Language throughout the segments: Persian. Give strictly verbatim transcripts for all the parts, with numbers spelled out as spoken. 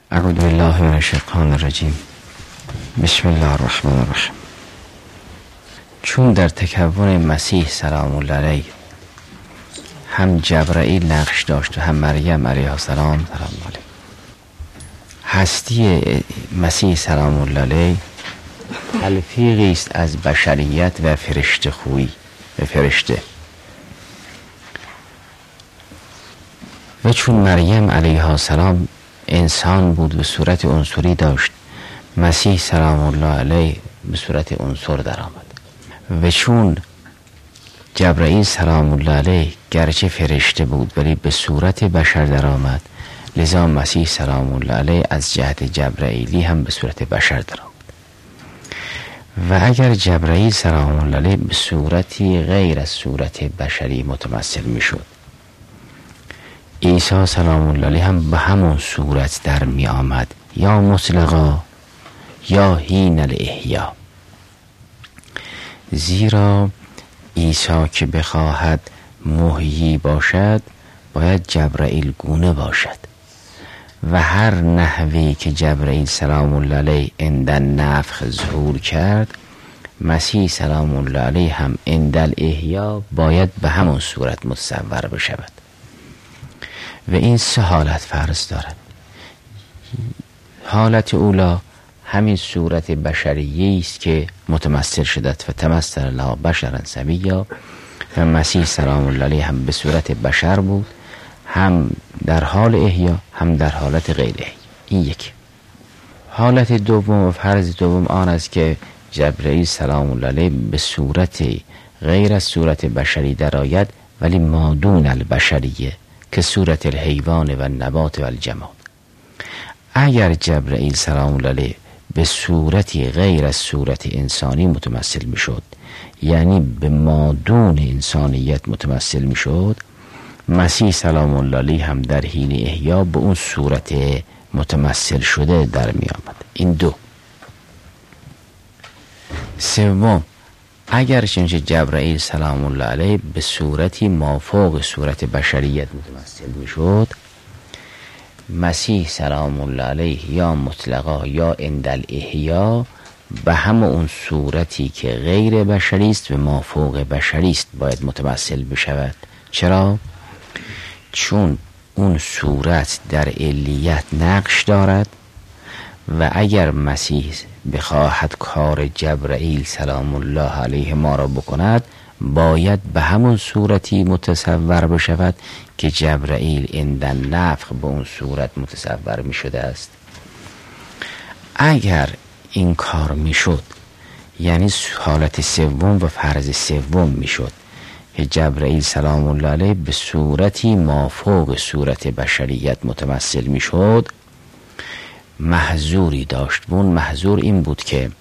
اعوذ بالله من الشیطان الرجیم. بسم الله الرحمن الرحیم. چون در تکون مسیح سلام الله علیه هم جبرائیل نقش داشت و هم مریم علیه السلام سلام علیه، هستی مسیح سلام الله علیه تلفیقی است از بشریت و فرشته خویی و فرشته. و چون مریم علیه السلام انسان بود و صورت عنصری داشت، مسیح سلام الله علیه به صورت عنصر در آمد. و چون جبرائیل سلام الله علیه گرچه فرشته بود ولی به صورت بشر در آمد، لذا مسیح سلام الله علیه از جهت جبرائیلی هم به صورت بشر در آمد. و اگر جبرائیل سلام الله علیه به صورتی غیر از صورت بشری متمثل می شد، عیسی سلام الله علیه هم به همون صورت در می آمد، یا مطلقا یا حین الاحیا. زیرا عیسی که بخواهد محیی باشد باید جبرائیل گونه باشد و هر نحوی که جبرائیل سلام الله علیه عند النفخ ظهور کرد، مسیح سلام الله علیه هم عند الاحیا باید به همون صورت متصور بشود. و این سه حالت فرض دارد. حالت اولا همین صورت بشریه است که متمثل شدت و تمثل الله بشرا سویا، و مسیح سلام الله علیه هم به صورت بشر بود، هم در حال احیا هم در حالت غیر احیا. این یک. حالت دوم و فرض دوم آن است که جبرائیل سلام الله علیه به صورت غیر از صورت بشری درآید ولی مادون البشریه که صورت الحیوان و نبات و الجماد. اگر جبرائیل سلام الله علیه به صورتی غیر از صورت انسانی متمثل می شد، یعنی به مادون انسانیت متمثل می شد، مسیح سلام الله علیه هم در حین احیا به اون صورت متمثل شده در می آمد. این دو. سوم، اگر چنانچه جبرائیل سلام الله علیه به صورتی مافوق صورت بشریت متمثل می شد، مسیح سلام الله علیه یا مطلقا یا عند الاحیا به هم اون صورتی که غیر بشری است و مافوق بشری است باید متمثل بشود. چرا؟ چون اون صورت در علیت نقش دارد و اگر مسیح بخواهد کار جبرائیل سلام الله علیه ما را بکند، باید به همون صورتی متصور بشود که جبرائیل عند النفخ به اون صورت متصور می شده است. اگر این کار می شد، یعنی حالت سوم و فرض سوم می شد که جبرائیل سلام الله علیه به صورتی مافوق صورت بشریت متمثل می شد، محظوری داشت. اون محظور این بود که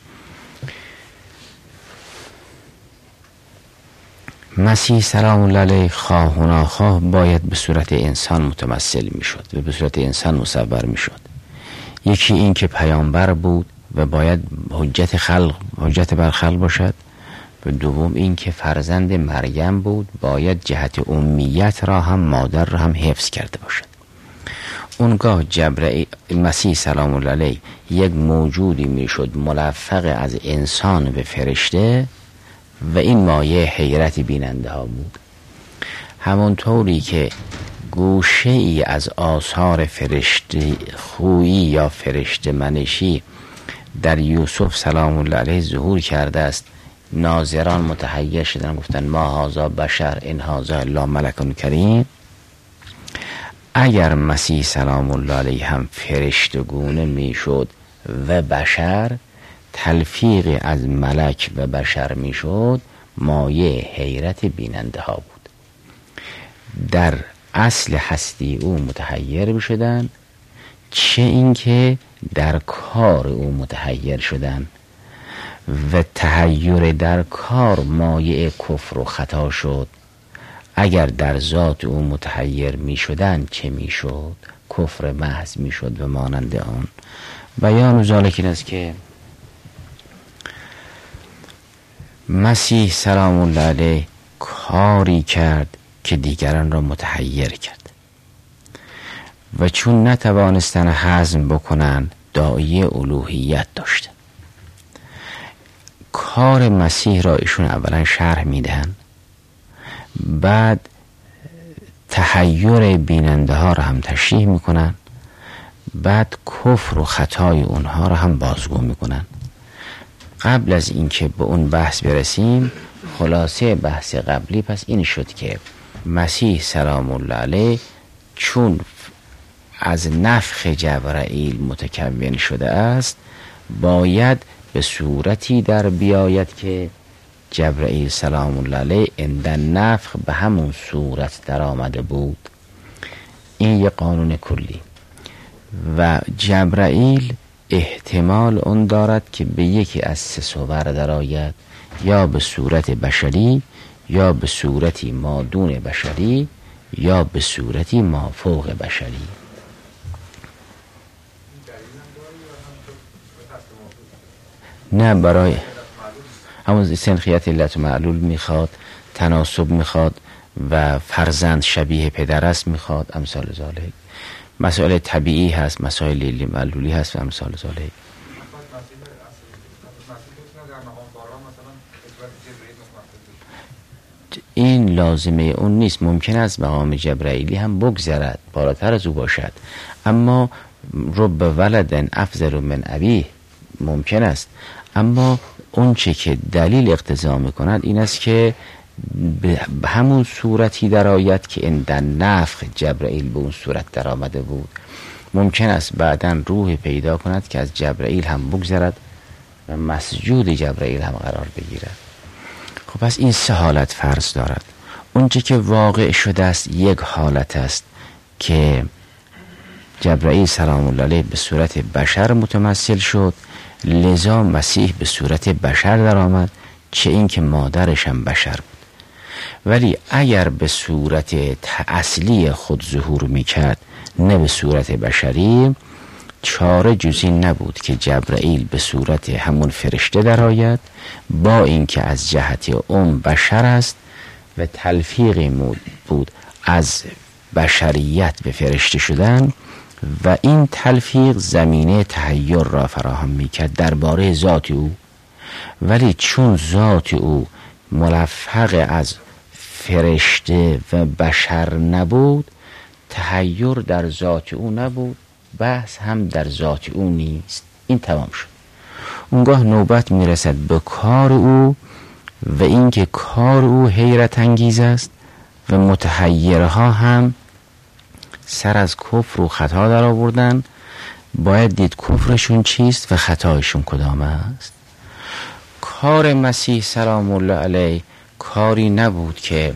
مسیح سلام الله علیه خواه و ناخواه باید به صورت انسان متمثل می شد و به صورت انسان مصور می شد. یکی این که پیامبر بود و باید حجت خلق حجت بر خلق باشد، و دوم این که فرزند مریم بود، باید جهت امیت را هم مادر را هم حفظ کرده باشد. اونگاه جبرائیل مسیح سلام الله علیه یک موجودی می شد ملفق از انسان به فرشته و این مایه حیرت بیننده ها بود. همونطوری که گوشه ای از آثار فرشته خویی یا فرشته منشی در یوسف سلام الله علیه ظهور کرده است، ناظران متحیر شدن، گفتن ما هذا بشر ان هذا الا ملک کریم. اگر مسیح سلام الله علیه هم فرشتگونه می شد و بشر، تلفیق از ملک و بشر می شد، مایه حیرت بیننده ها بود. در اصل هستی او متحیر بشدن، چه اینکه در کار او متحیر شدن و تحیر در کار مایه کفر و خطا شد. اگر در ذات او متحیر می شدن چه می شد؟ کفر محض می شد و مانند آن. بیان ذالک این است که مسیح سلام الله علیه کاری کرد که دیگران را متحیر کرد. و چون نتوانستن هضم بکنن داعیه الوهیت داشتن. کار مسیح را ایشون اولا شرح میدن، بعد تحیر بیننده ها را هم تشریح میکنن، بعد کفر و خطای اونها را هم بازگو میکنن. قبل از اینکه به اون بحث برسیم، خلاصه بحث قبلی پس این شد که مسیح سلام الله علیه چون از نفخ جبرائیل متکون شده است، باید به صورتی در بیاید که جبرائیل سلام الله علیه عند نفخ به همون صورت در آمده بود. این یه قانون کلی و جبرائیل احتمال اون دارد که به یکی از سه صور در آید، یا به صورت بشری، یا به صورتی مادون بشری، یا به صورتی مافوق بشری. نه، برای همون سنخیت علت و معلول میخواد، تناسب میخواد و فرزند شبیه پدر است میخواد، امثال ذالک. مسائل طبیعی هست، مسائل لیلی معلولی هست و امثال ذالک. این لازمه اون نیست. ممکن است مقام جبرائیلی هم بگذرد، بالاتر از او باشد، اما رب ولد افضل من ابیه ممکن است. اما اون چه که دلیل اقتضا میکند این است که به همون صورتی در آید که عند نفخ جبرائیل به اون صورت در آمده بود. ممکن است بعداً روح پیدا کند که از جبرائیل هم بگذرد و مسجود جبرائیل هم قرار بگیرد. خب پس این سه حالت فرض دارد. اون چه که واقع شده است یک حالت است که جبرائیل سلام الله علیه به صورت بشر متمثل شد، لذا مسیح به صورت بشر در آمد، چه این که مادرش هم بشر بود. ولی اگر به صورت اصلی خود ظهور میکرد، نه به صورت بشری، چاره جز این نبود که جبرائیل به صورت همون فرشته در آید، با اینکه از جهت اون بشر است و تلفیقی بود از بشریت به فرشته شدن، و این تلفیق زمینه تحیر را فراهم میکرد درباره ذات او. ولی چون ذات او ملفق از فرشته و بشر نبود، تحیر در ذات او نبود، بحث هم در ذات او نیست. این تمام شد. اونگاه نوبت میرسد به کار او و اینکه کار او حیرت انگیز است و متحیرها هم سر از کفر و خطا در آوردن. باید دید کفرشون چیست و خطایشون کدام است. کار مسیح سلام الله علیه کاری نبود که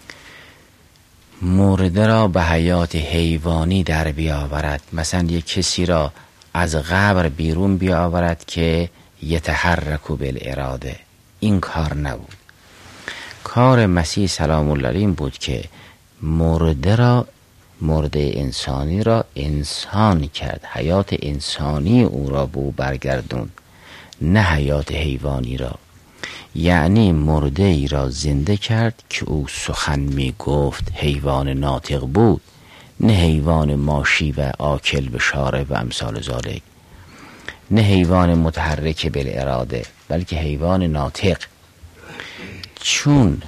مرده را به حیات حیوانی در بیاورد، مثلا یک کسی را از قبر بیرون بیاورد که یتحرک بالاراده. این کار نبود. کار مسیح سلام الله علیه این بود که مرده را، مرده انسانی را انسان کرد، حیات انسانی او را به او برگردوند، نه حیات حیوانی را. یعنی مرده ای را زنده کرد که او سخن می گفت، حیوان ناطق بود، نه حیوان ماشی و آکل به شارع و امثال ذالک، نه حیوان متحرک بالاراده، بلکه حیوان ناطق. چون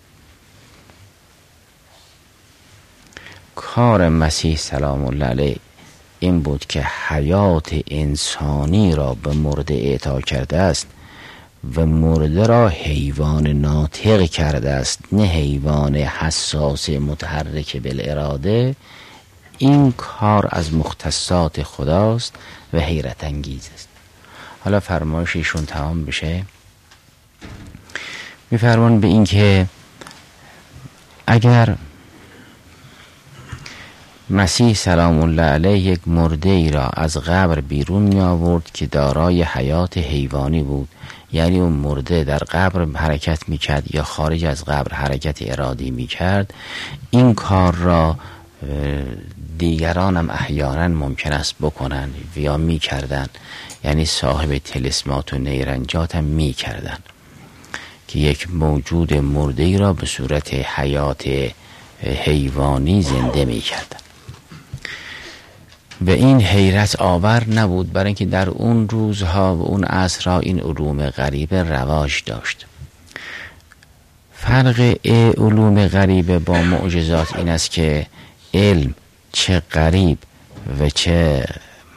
کار مسیح سلام الله علیه این بود که حیات انسانی را به مرده اعطا کرده است و مرده را حیوان ناطق کرده است، نه حیوان حساس متحرک بالاراده، این کار از مختصات خداست و حیرت انگیز است. حالا فرمایش ایشون تمام بشه، میفرمان به این که اگر مسیح سلام الله علیه یک مرده ای را از قبر بیرون می آورد که دارای حیات حیوانی بود، یعنی اون مرده در قبر حرکت می کرد یا خارج از قبر حرکت ارادی می کرد، این کار را دیگران هم احیانا ممکن است بکنن یا می کردن، یعنی صاحب طلسمات و نیرنجات هم می کردن که یک موجود مرده ای را به صورت حیات حیوانی زنده می کردن. و این حیرت آور نبود، برای اینکه در اون روزها و اون عصرها این علوم غریبه رواج داشت. فرق علوم غریبه با معجزات این است که علم چه غریب و چه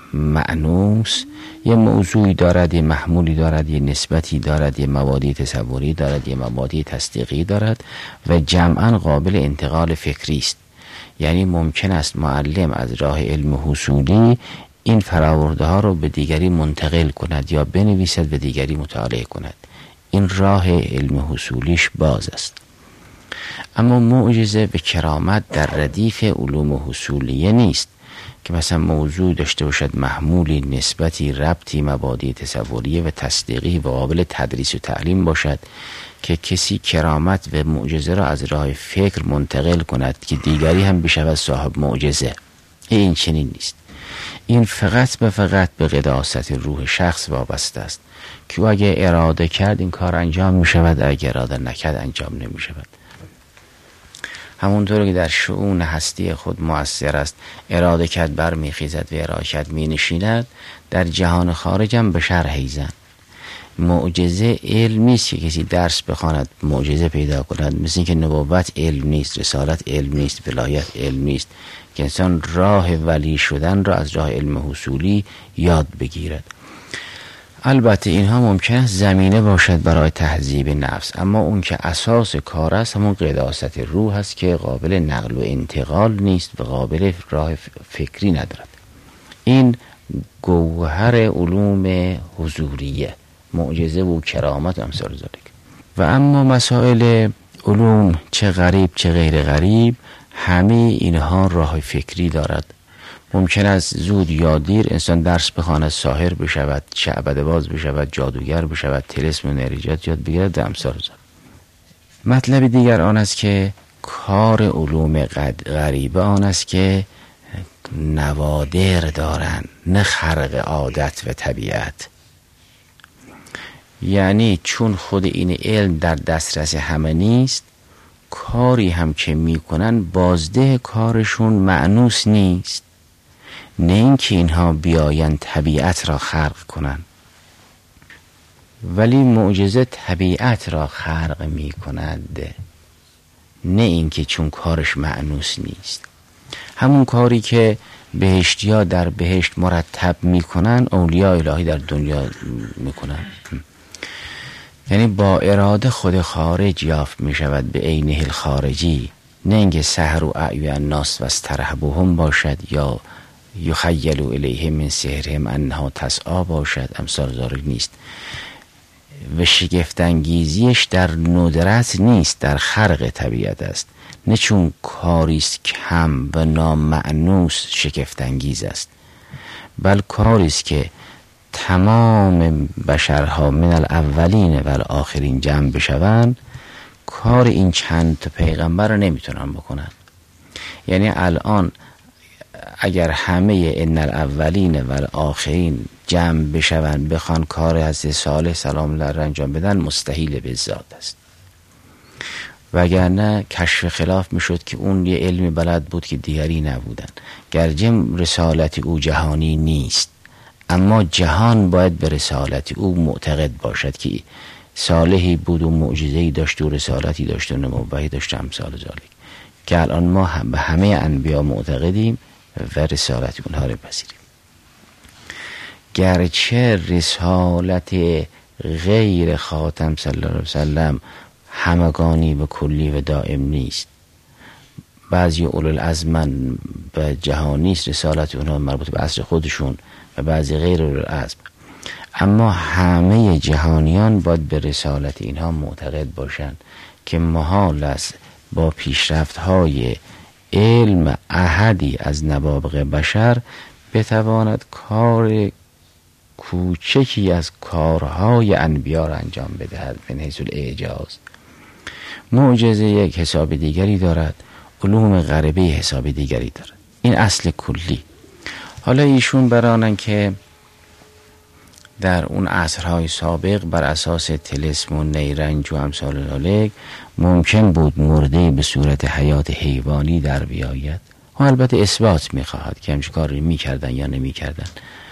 مأنوس یه موضوعی دارد، یه محمولی دارد، یه نسبتی دارد، یه مبادی تصوری دارد، یه مبادی تصدیقی دارد و جمعاً قابل انتقال فکری است. یعنی ممکن است معلم از راه علم حصولی این فراورده ها رو به دیگری منتقل کند یا بنویسد به دیگری مطالعه کند. این راه علم حصولیش باز است. اما معجزه و کرامت در ردیف علوم حصولیه نیست که مثلا موضوع داشته باشد محمولی، نسبتی، ربطی، مبادی تصوریه و تصدیقی و قابل تدریس و تعلیم باشد که کسی کرامت و معجزه را از راه فکر منتقل کند که دیگری هم بشود صاحب معجزه. این چنین نیست. این فقط به فقط به قداست روح شخص وابسته است که اگه اراده کرد این کار انجام می شود، اگه اراده نکرد انجام نمی شود. همونطور که در شؤون هستی خود مؤثر است، اراده کرد بر می خیزد و اراده کرد می نشیند، در جهان خارج هم به شرح ایزن. معجزه علم نیست که کسی درس بخواند معجزه پیدا کند، مثل اینکه نبوت علم نیست، رسالت علم نیست، ولایت علم نیست که انسان راه ولی شدن را از راه علم حصولی یاد بگیرد. البته اینها ممکن است زمینه باشد برای تهذیب نفس، اما اون که اساس کار است همون قداست روح است که قابل نقل و انتقال نیست و قابل راه فکری ندارد. این گوهر علوم حضوریه، معجزه و کرامت و امثال ذالک. و اما مسائل علوم چه غریب چه غیر غریب، همه اینها راه فکری دارد. ممکن است زود یا دیر انسان درس بخواند، ساحر بشود، شعبده باز بشود، جادوگر بشود، طلسم و نریجات یاد بگیرد و امثال ذالک. مطلب دیگر آن است که کار علوم غریبه آن است که نوادر دارند، نه خرق عادت و طبیعت. یعنی چون خود این علم در دسترس همه نیست، کاری هم که میکنن بازده کارشون مأنوس نیست، نه اینکه اینها بیاین طبیعت را خلق کنن، ولی معجزه طبیعت را خلق میکند، نه اینکه چون کارش مأنوس نیست. همون کاری که بهشتیا در بهشت مرتب میکنن اولیاء الهی در دنیا میکنن. یعنی با اراده خود خارج یافت می شود به عینه الخارجی، نه اینکه سحر و اعیان الناس و استرهبهم باشد یا یخیل الیهم من سحرهم انها تسعی باشد، امثال ذالک نیست. و شگفت‌انگیزیش در ندرت نیست، در خرق طبیعت است، نه چون کاریست کم و نامعنوس شگفت‌انگیز است، بل کاریست که تمام بشرها من الاولین و الاخرین جمع بشوند، کار این چند تا پیغمبر رو نمیتونن بکنن. یعنی الان اگر همه ان الاولین و الاخرین جمع بشوند بخوان کار حضرت صالح سلام الله علیه انجام بدن، مستحیل به ذات است. وگرنه کشف خلاف میشد که اون یه علم بلد بود که دیگری نبودن. گرچه رسالت او جهانی نیست، اما جهان باید به رسالت او معتقد باشد که صالحی بود و معجزه‌ای داشت و رسالتی داشت و نبوتی داشت، امثال ذالک، که الان ما هم به همه انبیا معتقدیم و رسالت اونها رو پذیریم. گرچه رسالت غیر خاتم صلی الله علیه وسلم همگانی و کلی و دائم نیست، بعضی اولوالعزم به جهانی است رسالت اونها مربوط به عصر خودشون و بعضی غیر اولوالعزم، اما همه جهانیان باید به رسالت اینها معتقد باشند که محال است با پیشرفت های علم احدی از نوابغ بشر بتواند کار کوچکی از کارهای انبیا را انجام بدهد. من حیث الاعجاز معجزه یک حساب دیگری دارد، علوم غریبه حساب دیگری دارد. این اصل کلی. حالا ایشون برانن که در اون عصرهای سابق بر اساس طلسم و نیرنج و امثال ذالک ممکن بود مرده به صورت حیات حیوانی در بیاید. و البته اثبات میخواهد که همچون کاری میکردن یا نمیکردن.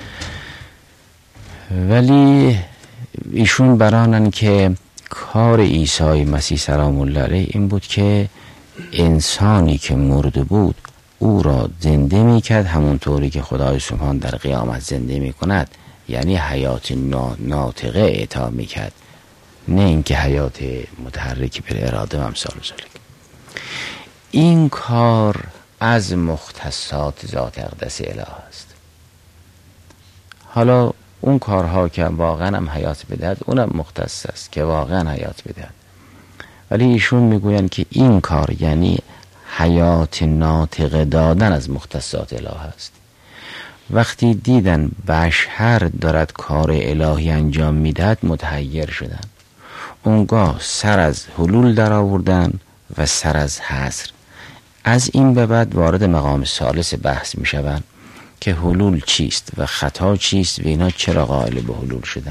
ولی ایشون برانن که کار عیسی مسیح سلام الله علیه این بود که انسانی که مرده بود او را زنده میکرد، همونطوری که خدای سبحان در قیامت زنده میکند، یعنی حیات ناطقه اعطا میکرد، نه اینکه حیات متحرک بر اراده و امثال ذالک. این کار از مختصات ذات اقدس اله است. حالا اون کارها که واقعا هم حیات بدهد اونم مختص است که واقعا حیات بدهد، ولی ایشون میگوین که این کار یعنی حیات ناطقه دادن از مختصات اله است. وقتی دیدن بشر دارد کار الهی انجام میدهد متحیر شدن، اونگاه سر از حلول در آوردن و سر از حصر. از این به بعد وارد مقام ثالث بحث می شوند که حلول چیست و خطا چیست و اینا چرا قائل به حلول شدن.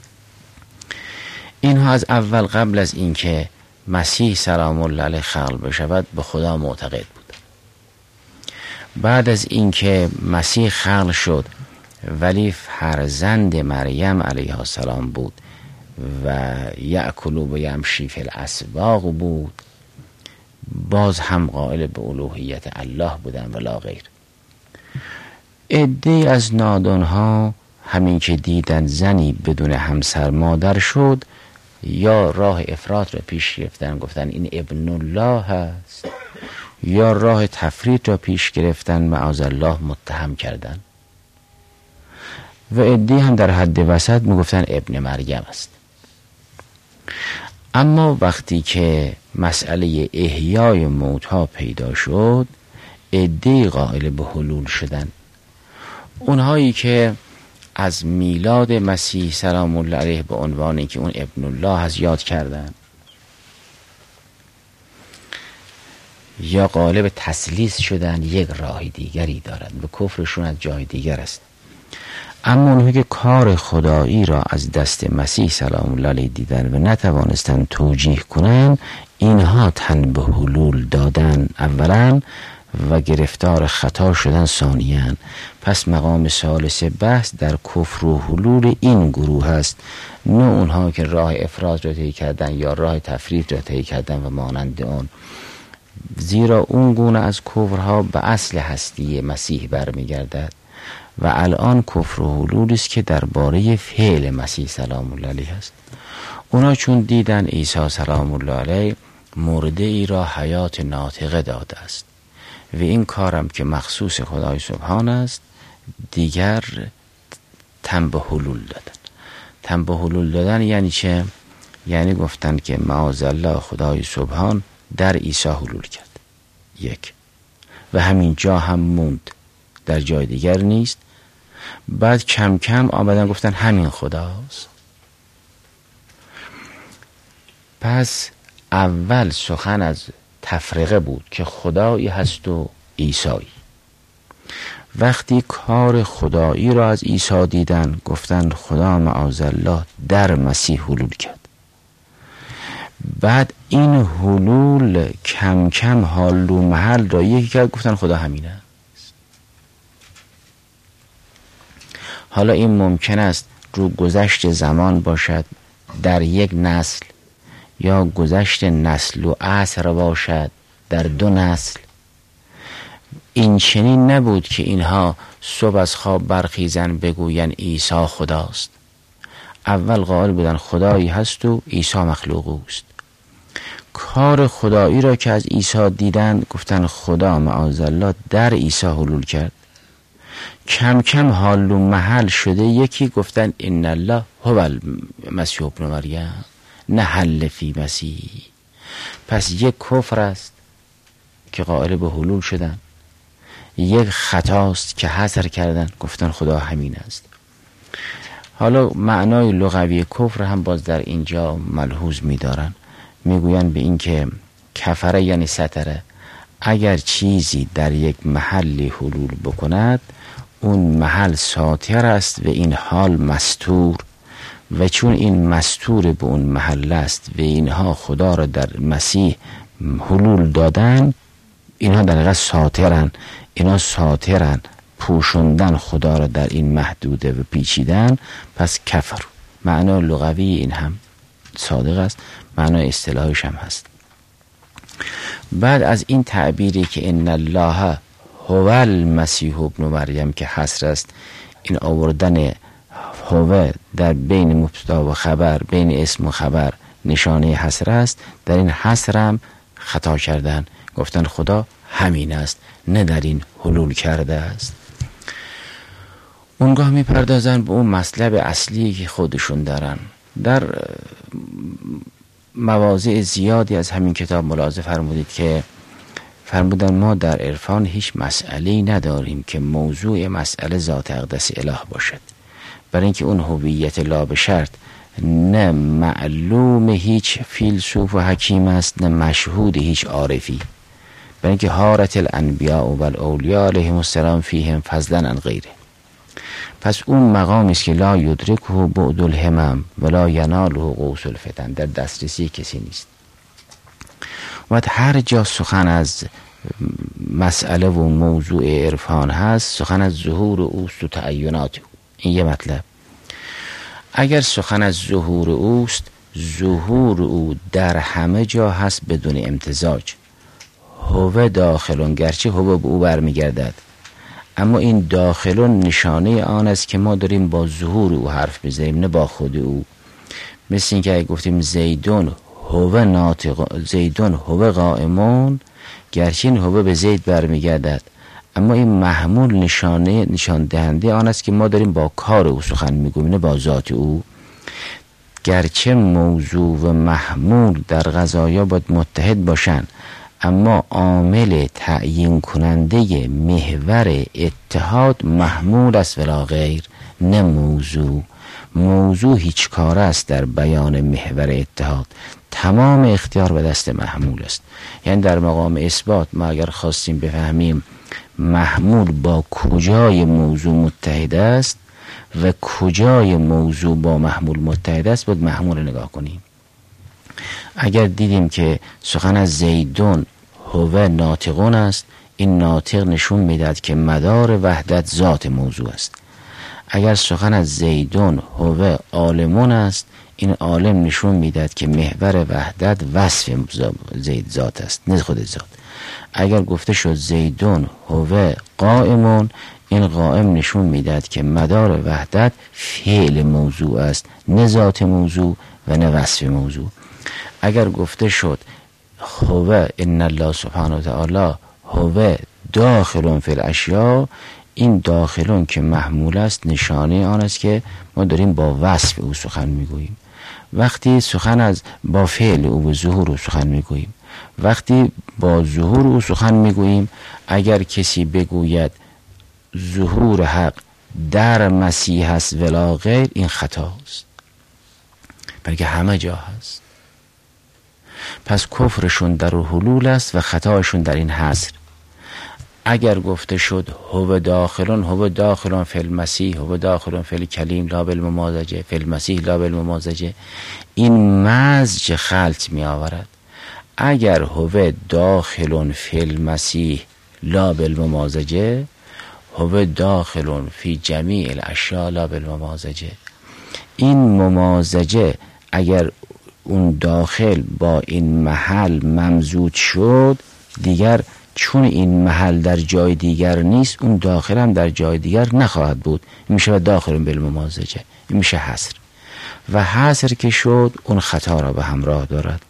اینها از اول قبل از اینکه مسیح سلام الله علیه خلق بشود به خدا معتقد بود. بعد از اینکه مسیح خلق شد ولی فرزند مریم علیها السلام بود و یأکل و یمشی فی الاسواق بود، باز هم قائل به الوهیت الله بودن ولا غیر. عده‌ای از نادانها همین که دیدن زنی بدون همسر مادر شد یا راه افراط را پیش گرفتن، گفتن این ابن الله هست، یا راه تفریط را پیش گرفتن معاذ الله متهم کردن، و عده‌ای هم در حد وسط میگفتن ابن مریم است. اما وقتی که مسئله احیای موتها پیدا شد عده‌ای قائل به حلول شدن. اونهایی که از میلاد مسیح سلام الله علیه به عنوان اینکه اون ابن الله هست یاد کردن، یا قائل به تثلیث شدن، یک راه دیگری دارند، به کفرشون از جای دیگر است. اما اونهایی که کار خدایی را از دست مسیح سلام الله علیه دیدن و نتوانستن توجیه کنن، اینها تن به حلول دادن اولا و گرفتار خطا شدن ثانیاً. پس مقام ثالث بحث در کفر و حلول این گروه است، نه اونها که راه افراط را طی کردن یا راه تفریط را طی کردن و مانند اون. زیرا اون گونه از کفرها به اصل هستی مسیح برمیگردد و الان کفر و حلول است که درباره فعل مسیح سلام الله علیه است. اونا چون دیدن عیسی سلام الله علیه مرده ای را حیات ناطقه داده است و این کارم که مخصوص خدای سبحان است، دیگر تن به حلول دادن. تن به حلول دادن یعنی چه؟ یعنی گفتن که معاذ الله خدای سبحان در عیسی حلول کرد، یک، و همین جا هم موند، در جای دیگر نیست. بعد کم کم آمدن گفتن همین خداست. پس اول سخن از تفرقه بود که خدایی هست و عیسی. وقتی کار خدایی را از عیسی دیدن گفتن خدا معاذ الله در مسیح حلول کرد. بعد این حلول کم کم حال و محل را یکی کرد، گفتن خدا همینه. حالا این ممکن است رو گذشت زمان باشد در یک نسل، یا گذشت نسل و عصر باشد در دو نسل. این چنین نبود که اینها صبح از خواب برخیزن بگوین عیسی خداست. اول قائل بودن خدایی هست و عیسی مخلوق اوست. کار خدایی را که از عیسی دیدن گفتن خدا معاذ الله در عیسی حلول کرد. کم کم حال و محل شده، یکی گفتن ان الله هو المسیح ابن مریم، نه حل فی مسیح. پس یک کفر است که قائل به حلول شدن، یک خطاست که حصر کردن گفتن خدا همین است. حالا معنای لغوی کفر هم باز در اینجا ملحوظ می‌دارن، میگوین به این که کفره یعنی ستره، اگر چیزی در یک محلی حلول بکند اون محل ساتر است و این حال مستور، و چون این مستور به اون محل است و اینها خدا را در مسیح حلول دادن، اینها در حقیقت ساترن. اینا ساترن، پوشوندن خدا را در این محدوده و پیچیدن، پس کفر. معنا لغوی این هم صادق است، معنا اصطلاحش هم هست. بعد از این تعبیری که ان الله هو المسیح ابن مریم که حصر است، این آوردن هو در بین مبتدا و خبر، بین اسم و خبر نشانه حصر است. در این حصر هم خطا کردن، گفتن خدا همین است، نه در این حلول کرده است. اونگاه میپردازن به اون مطلب اصلی که خودشون دارن. در مواضع زیادی از همین کتاب ملاحظه فرمودید که فرمودن ما در عرفان هیچ مسئله‌ای نداریم که موضوع مسئله ذات اقدس اله باشد، برای اینکه اون هویت لا به شرط نه معلوم هیچ فیلسوف و حکیم است، نه مشهود هیچ عارفی، برای اینکه حارت الانبیاء و الاولیاء علیهم السلام فیهم فضلا عن غیره. پس اون مقامی است که لا یدرکه بعد الهمم ولا یناله قوس الفتن، در دسترسی کسی نیست. و هر جا سخن از مسئله و موضوع عرفان هست، سخن از ظهور اوست و تعینات او. این یه مطلب. اگر سخن از ظهور اوست، ظهور او در همه جا هست بدون امتزاج. هو داخلون، گرچه هو به او برمیگردد، اما این داخلون نشانه آن است که ما داریم با ظهور او حرف بزنیم، نه با خود او. مثل این که اگه گفتیم زیدون هو ناطق، زیدون هو قائمون، گرچه این هو به زید برمیگردد، اما این محمول نشانه نشان دهنده آن است که ما داریم با کار او سخن میگوییم، نه با ذات او. گرچه موضوع و محمول در قضایا باید متحد باشند، اما عامل تعیین کننده محور اتحاد محمول است ولا غیر، نه موضوع. موضوع هیچ کار است در بیان محور اتحاد، تمام اختیار به دست محمول است. یعنی در مقام اثبات ما اگر خواستیم بفهمیم محمول با کجای موضوع متحد است و کجای موضوع با محمول متحد است، باید محمول رو نگاه کنیم. اگر دیدیم که سخن از زیدون هو ناطقون است، این ناطق نشون میدهد که مدار وحدت ذات موضوع است. اگر سخن از زیدون هو عالمون است، این عالم نشون میدهد که محور وحدت وصف زید ذات است، نه خود ذات. اگر گفته شد زیدون هو قائمون، این قائم نشون میدهد که مدار وحدت فعل موضوع است، نه ذات موضوع و نه وصف موضوع. اگر گفته شد هو ان الله سبحانه و تعالی هو داخلون فی الاشیاء، این داخلون که محمول است نشانه آن است که ما داریم با وصف او سخن میگوییم. وقتی سخن از با فعل او و ظهور او سخن میگوییم، وقتی با ظهور او سخن میگوییم، اگر کسی بگوید ظهور حق در مسیح است ولا غیر، این خطاست، بلکه همه جا هست. پس کفرشون در حلول است و خطایشون در این حصر. اگر گفته شد هو داخلون، هو داخلون فی المسیح، هو داخلون فی الکلیم لا بالممازجه، فی المسیح لا بالممازجه، این مزج خلط می آورد. اگر هو داخلون فی المسیح لا بالممازجه، هو داخلون فی جمیع الاشیاء لا بالممازجه، این ممازجه اگر اون داخل با این محل ممزوج شد، دیگر چون این محل در جای دیگر نیست، اون داخل هم در جای دیگر نخواهد بود. این میشه داخل بالممازجه، این میشه حصر. و حصر که شد، اون خطا را به همراه دارد.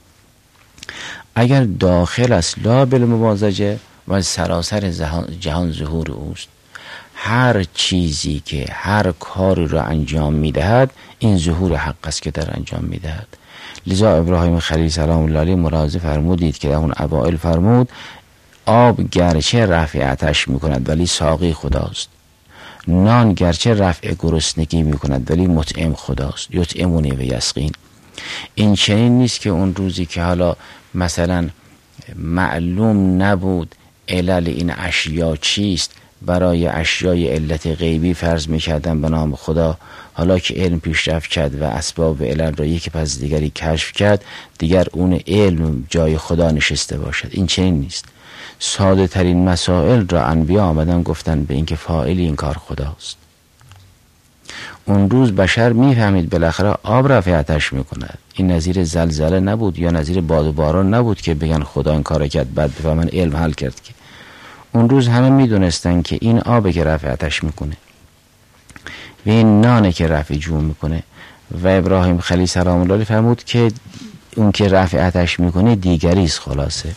اگر داخل است لا بالممازجه، و سراسر جهان ظهور اوست، هر چیزی که هر کاری را انجام میدهد، این ظهور حق است که در انجام میدهد. لذا ابراهیم خلیل سلام الله علیه ملاحظه فرمودید که در اون اوائل فرمود آب گرچه رفع آتش میکند ولی ساقی خداست، نان گرچه رفع گرسنگی میکند ولی مطعم خداست، یطعمونی و یسقین. این چنین نیست که اون روزی که حالا مثلا معلوم نبود علل این اشیا چیست، برای اشیای علت غیبی فرض میکردن به نام خدا، حالا که علم پیشرفت کرد و اسباب علم را یکی پس دیگری کشف کرد، دیگر اون علم جای خدا نشسته باشد. این چنین نیست. ساده ترین مسائل را انبیا آمدن گفتن به اینکه فاعل این کار خداست. اون روز بشر میفهمید بالاخره آب رفع آتش میکند. این نظیر زلزله نبود یا نظیر باد و باران نبود که بگن خدا این کار کرد بعد بفهمن علم حل کرد. که اون روز همه میدونستن که این آبه که رفع آتش میکنه و این نانه که رفع جو میکنه. و ابراهیم خلیل سلام الله علیه فرمود که اون که رفع آتش میکنه دیگری است. خلاصه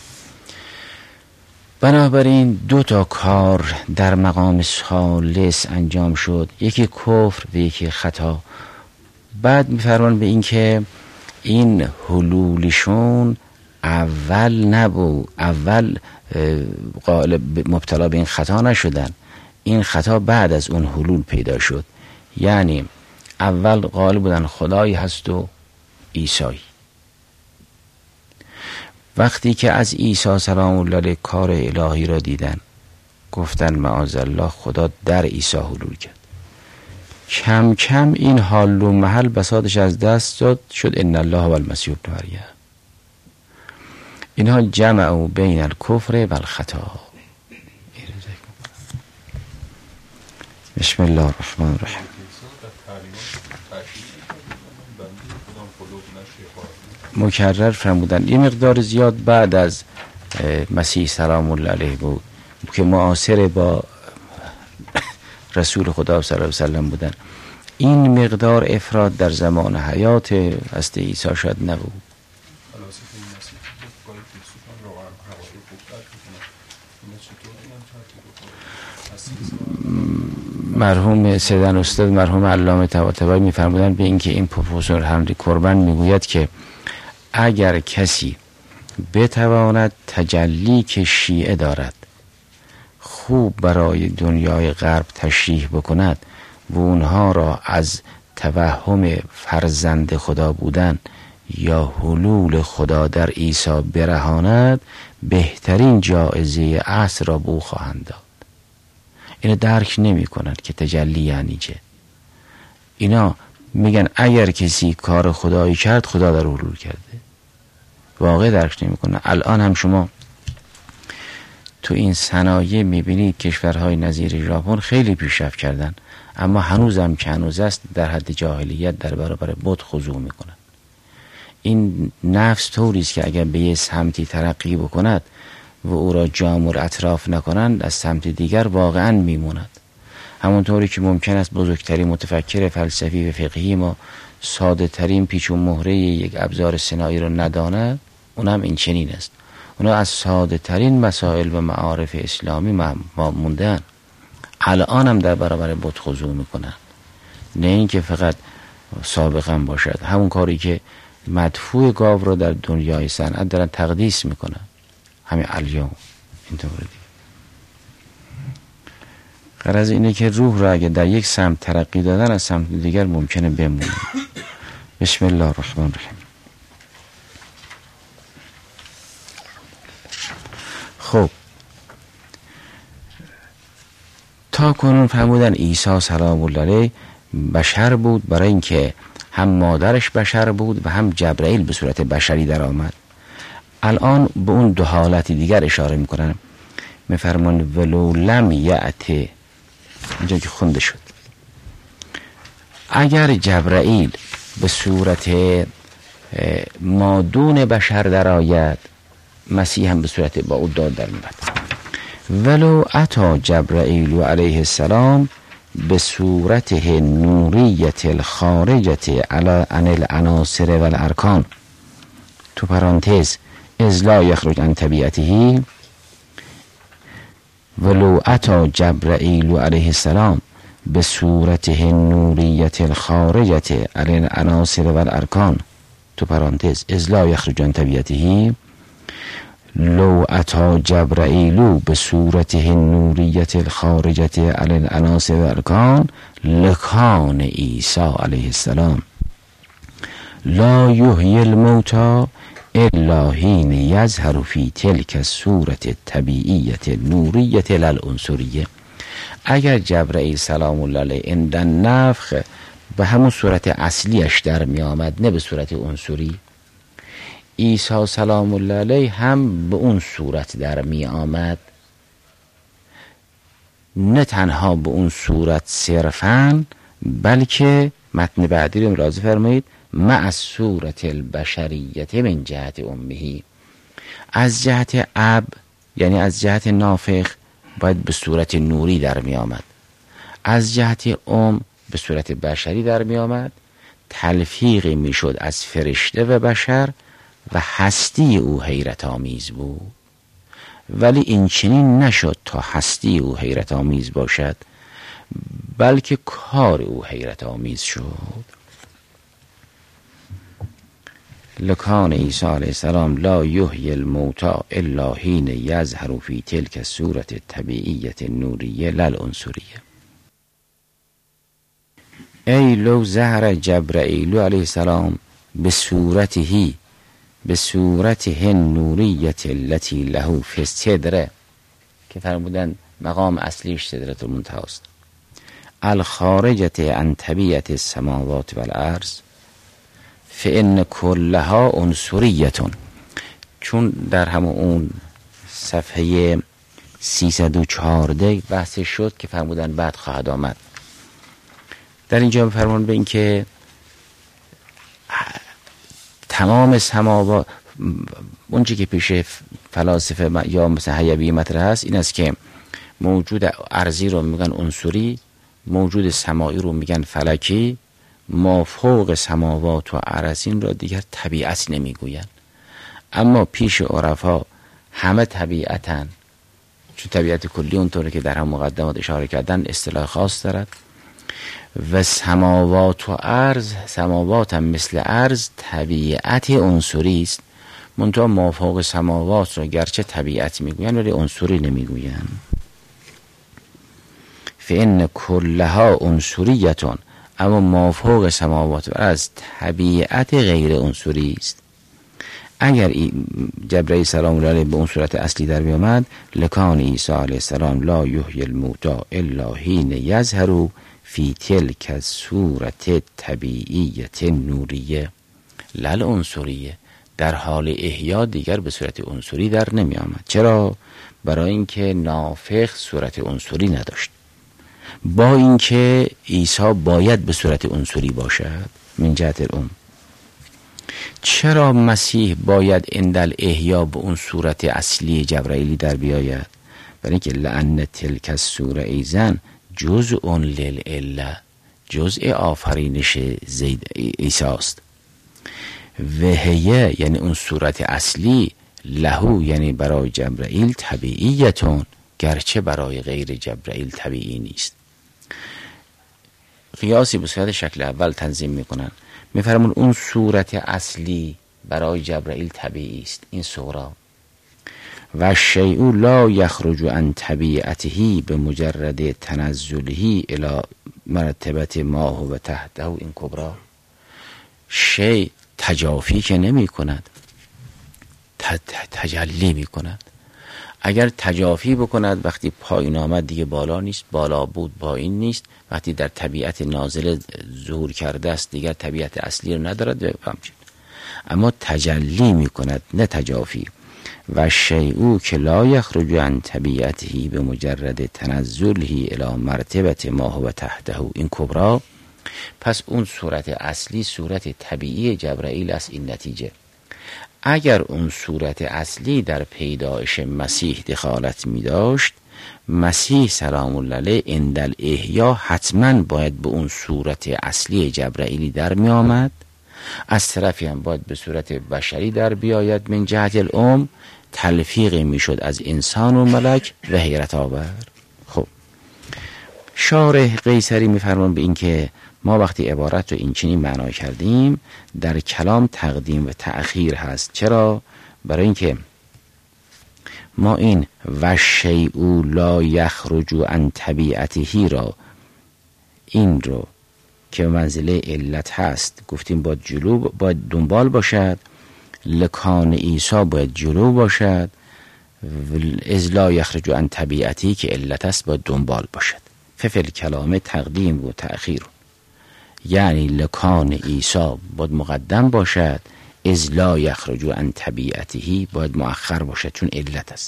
بنابراین دو تا کار در مقام ثالث انجام شد، یکی کفر و یکی خطا. بعد میفرمان به این که این حلولشون اول نبود، اول غالب مبتلا به این خطا نشدن، این خطا بعد از اون حلول پیدا شد. یعنی اول غالب بودن خدایی هست و عیسی. وقتی که از عیسی سلام الله علیه کار الهی را دیدن گفتن معاذالله خدا در عیسی حلول کرد. کم کم این حال و محل بساطش از دست داد، شد ان الله و المسیح ابن مریم. اینها جمع بین الکفر و الخطا. بسم الله الرحمن الرحیم. مکرر فرمودن. یه مقدار زیاد بعد از مسیح سلام الله علیه بود که معاصر با رسول خدا صلی الله علیه وسلم بودن. این مقدار افراد در زمان حیات هست عیسی شاید نبود. مرحوم سیدن استاد مرحوم علامه طباطبایی میفرمودن به اینکه این پروفسور هنری کوربن میگوید که اگر کسی بتواند تجلی که شیعه دارد خوب برای دنیای غرب تشریح بکند و اونها را از توهم فرزند خدا بودن یا حلول خدا در عیسی برهاند، بهترین جایزه عصر را به او خواهند داد. اینو درک نمی کنند که تجلی یعنی چه. اینا میگن اگر کسی کار خدایی کرد خدا در حلول کرده. واقع درک نمی کنن. الان هم شما تو این صنایع میبینید کشورهای نظیر ژاپن خیلی پیشرفت کردن، اما هنوز هم که هنوز است در حد جاهلیت در برابر بت خضوع میکنن. این نفس طوری است که اگر به یه سمتی ترقی بکند و او را جامور اطراف نکنند از سمت دیگر واقعا میموند. همونطوری که ممکن است بزرگترین متفکر فلسفی و فقهی ما ساده ترین پیچ و مهره یک ابزار صناعی را نداند، اونم این چنین است. اونا از ساده ترین مسائل و معارف اسلامی ما موندن، الان هم در برابر بت خضوع میکنن. نه اینکه فقط سابقا باشد، همون کاری که مدفوع گاو را در دنیای صنعت دارن تقدیس میکنن، همین الیوم اینطور دیگه. غرض اینه که روح را اگه در یک سمت ترقی دادن از سمت دیگر ممکنه بمونه. بسم الله الرحمن الرحیم. خب تا کنون فرمودن عیسی سلام الله علیه بشر بود، برای اینکه هم مادرش بشر بود و هم جبرئیل به صورت بشری در آمد. الان به اون دو حالت دیگر اشاره میکنن. میفرمان ولو لم یأتی، اینجا که خونده شد، اگر جبرئیل به صورت مادون بشر در آید، مسیح هم به صورت با او داد در میاد. ولو اتی جبرئیل علیه السلام به صورته نوریت الخارجت علی عن العناصر و الارکان، تو پرانتز اذ لا یخرج عن طبیعته. ولو اتی جبرئیل علیه السلام به صورته نوریت الخارجت علی العناصر و الارکان، تو پرانتز اذ لا یخرج عن طبیعته. لو اتی جبرئیل به صورته نوریت الخارجت علی العناصر و الارکان لکان عیسی علیه السلام لا یحیی الموتی الا حین یظهر فی تلک الصورة الطبیعیة النوریة العنصریه. اگر جبرئیل سلام الله علیه عند النفخ به همون صورت اصلیش در می آمد، نه به صورت عنصری، عیسی سلام الله علیه هم به اون صورت در می آمد، نه تنها به اون صورت صرفاً، بلکه متن بعدی رو ملاحظه فرمایید، مع صورت البشریت من جهت امه، از جهت اب یعنی از جهت نافخ باید به صورت نوری در می آمد، از جهت ام به صورت بشری در می آمد، تلفیقی می شد از فرشته و بشر و هستی او حیرت آمیز بود. ولی این چنین نشد تا هستی او حیرت آمیز باشد، بلکه کار او حیرت آمیز شد. لکان عیسی علیه السلام لا یحیی الموتی الا حین یظهر فی تلک صورت طبیعیت نوریه للعنصریه. ای لو ظهر جبرئیل علیه السلام به صورته به صورته نوریت التي له فی الصدر، که فرمودن مقام اصلیش صدرت المنتهی است، الخارجت عن طبیعت السماوات والارض، فان کلها عنصریتون. چون در همون اون صفحه سیصد و چهارده بحث شد که فرمودن بعد خواهد آمد. در اینجا فرمان به این که تمام سماوات، اون چی که پیش فلاسفه یا مثلا حیوی مطرح هست این است که موجود ارضی رو میگن عنصری، موجود سمایی رو میگن فلکی، ما فوق سماوات و ارضین را دیگر طبیعت نمیگوین. اما پیش عرفا همه طبیعتن، چون طبیعت کلی اونطوره که در هم مقدمات اشاره کردن اصطلاح خاص دارد، و سماوات و ارض، سماوات هم مثل ارض طبیعت عنصری است، منتها ما فوق سماوات را گرچه طبیعت میگوین ولی عنصری نمیگوین. فإن کلها عنصریتون، اما ما فوق سماوات و ارض طبیعت غیر عنصری است. اگر جبرئیل سلام الله علیه به اون صورت اصلی در بیامد، لکان عیسی علیه السلام لا یحیی الموتی الا حین یظهر فی تلک صورت طبیعیت نوریه للعنصریه، در حال احیا دیگر به صورت عنصری در نمی آمد. چرا؟ برای اینکه نافخ صورت عنصری نداشت، با اینکه عیسی باید به صورت عنصری باشد من جهت الام. چرا مسیح باید اندل احیا به اون صورت اصلی جبرائیلی در بیاید؟ برای اینکه لأن تلک الصوره ایزن جزء للعله، جزء آفرینش زید عیسی است. وهیه یعنی اون صورت اصلی، لهو یعنی برای جبرائیل طبیعیتون، گرچه برای غیر جبرائیل طبیعی نیست. قیاسی به صورت شکل اول تنظیم میکنن، میفرمون اون صورت اصلی برای جبرائیل طبیعی است، این صورا، و شیء لا یخرج عن طبیعته به مجرد تنزله الی مرتبه ما هو تحته این کبرا. شیء تجافی که نمی کند، تجلی می کند. اگر تجافی بکند وقتی پایین آمد دیگه بالا نیست، بالا بود پایین نیست، وقتی در طبیعت نازله ظهور کرده است دیگر طبیعت اصلی رو ندارد. اما تجلی می کند نه تجافی. و شیء که لا یخرج عن طبیعته به مجرد تنزله الی مرتبه ما هو تحته این کبرا. پس اون صورت اصلی صورت طبیعی جبرائیل است. این نتیجه اگر اون صورت اصلی در پیدایش مسیح دخالت می داشت، مسیح سلام الله علیه اندل احیا حتما باید به اون صورت اصلی جبرائیلی در می آمد، از طرفی هم باید به صورت بشری در بیاید من جهت الام، تلفیقی می شد از انسان و ملک و حیرت آور. خب شارح قیصری می فرمان به این که ما وقتی عبارت رو این چنین معنا کردیم در کلام تقدیم و تأخیر هست. چرا؟ برای اینکه ما این و شیء لا یخرج عن طبیعته را، این رو که منزله علت هست گفتیم باید جلو باید دنبال باشد، لکان عیسی باید جلو باشد، از لا یخرج عن طبیعتی که علت است باید دنبال باشد. ففل کلام تقدیم و تأخیر، یعنی لکان عیسی باید مقدم باشد، از لا یخرج عن طبیعته باید مؤخر باشد چون علت است.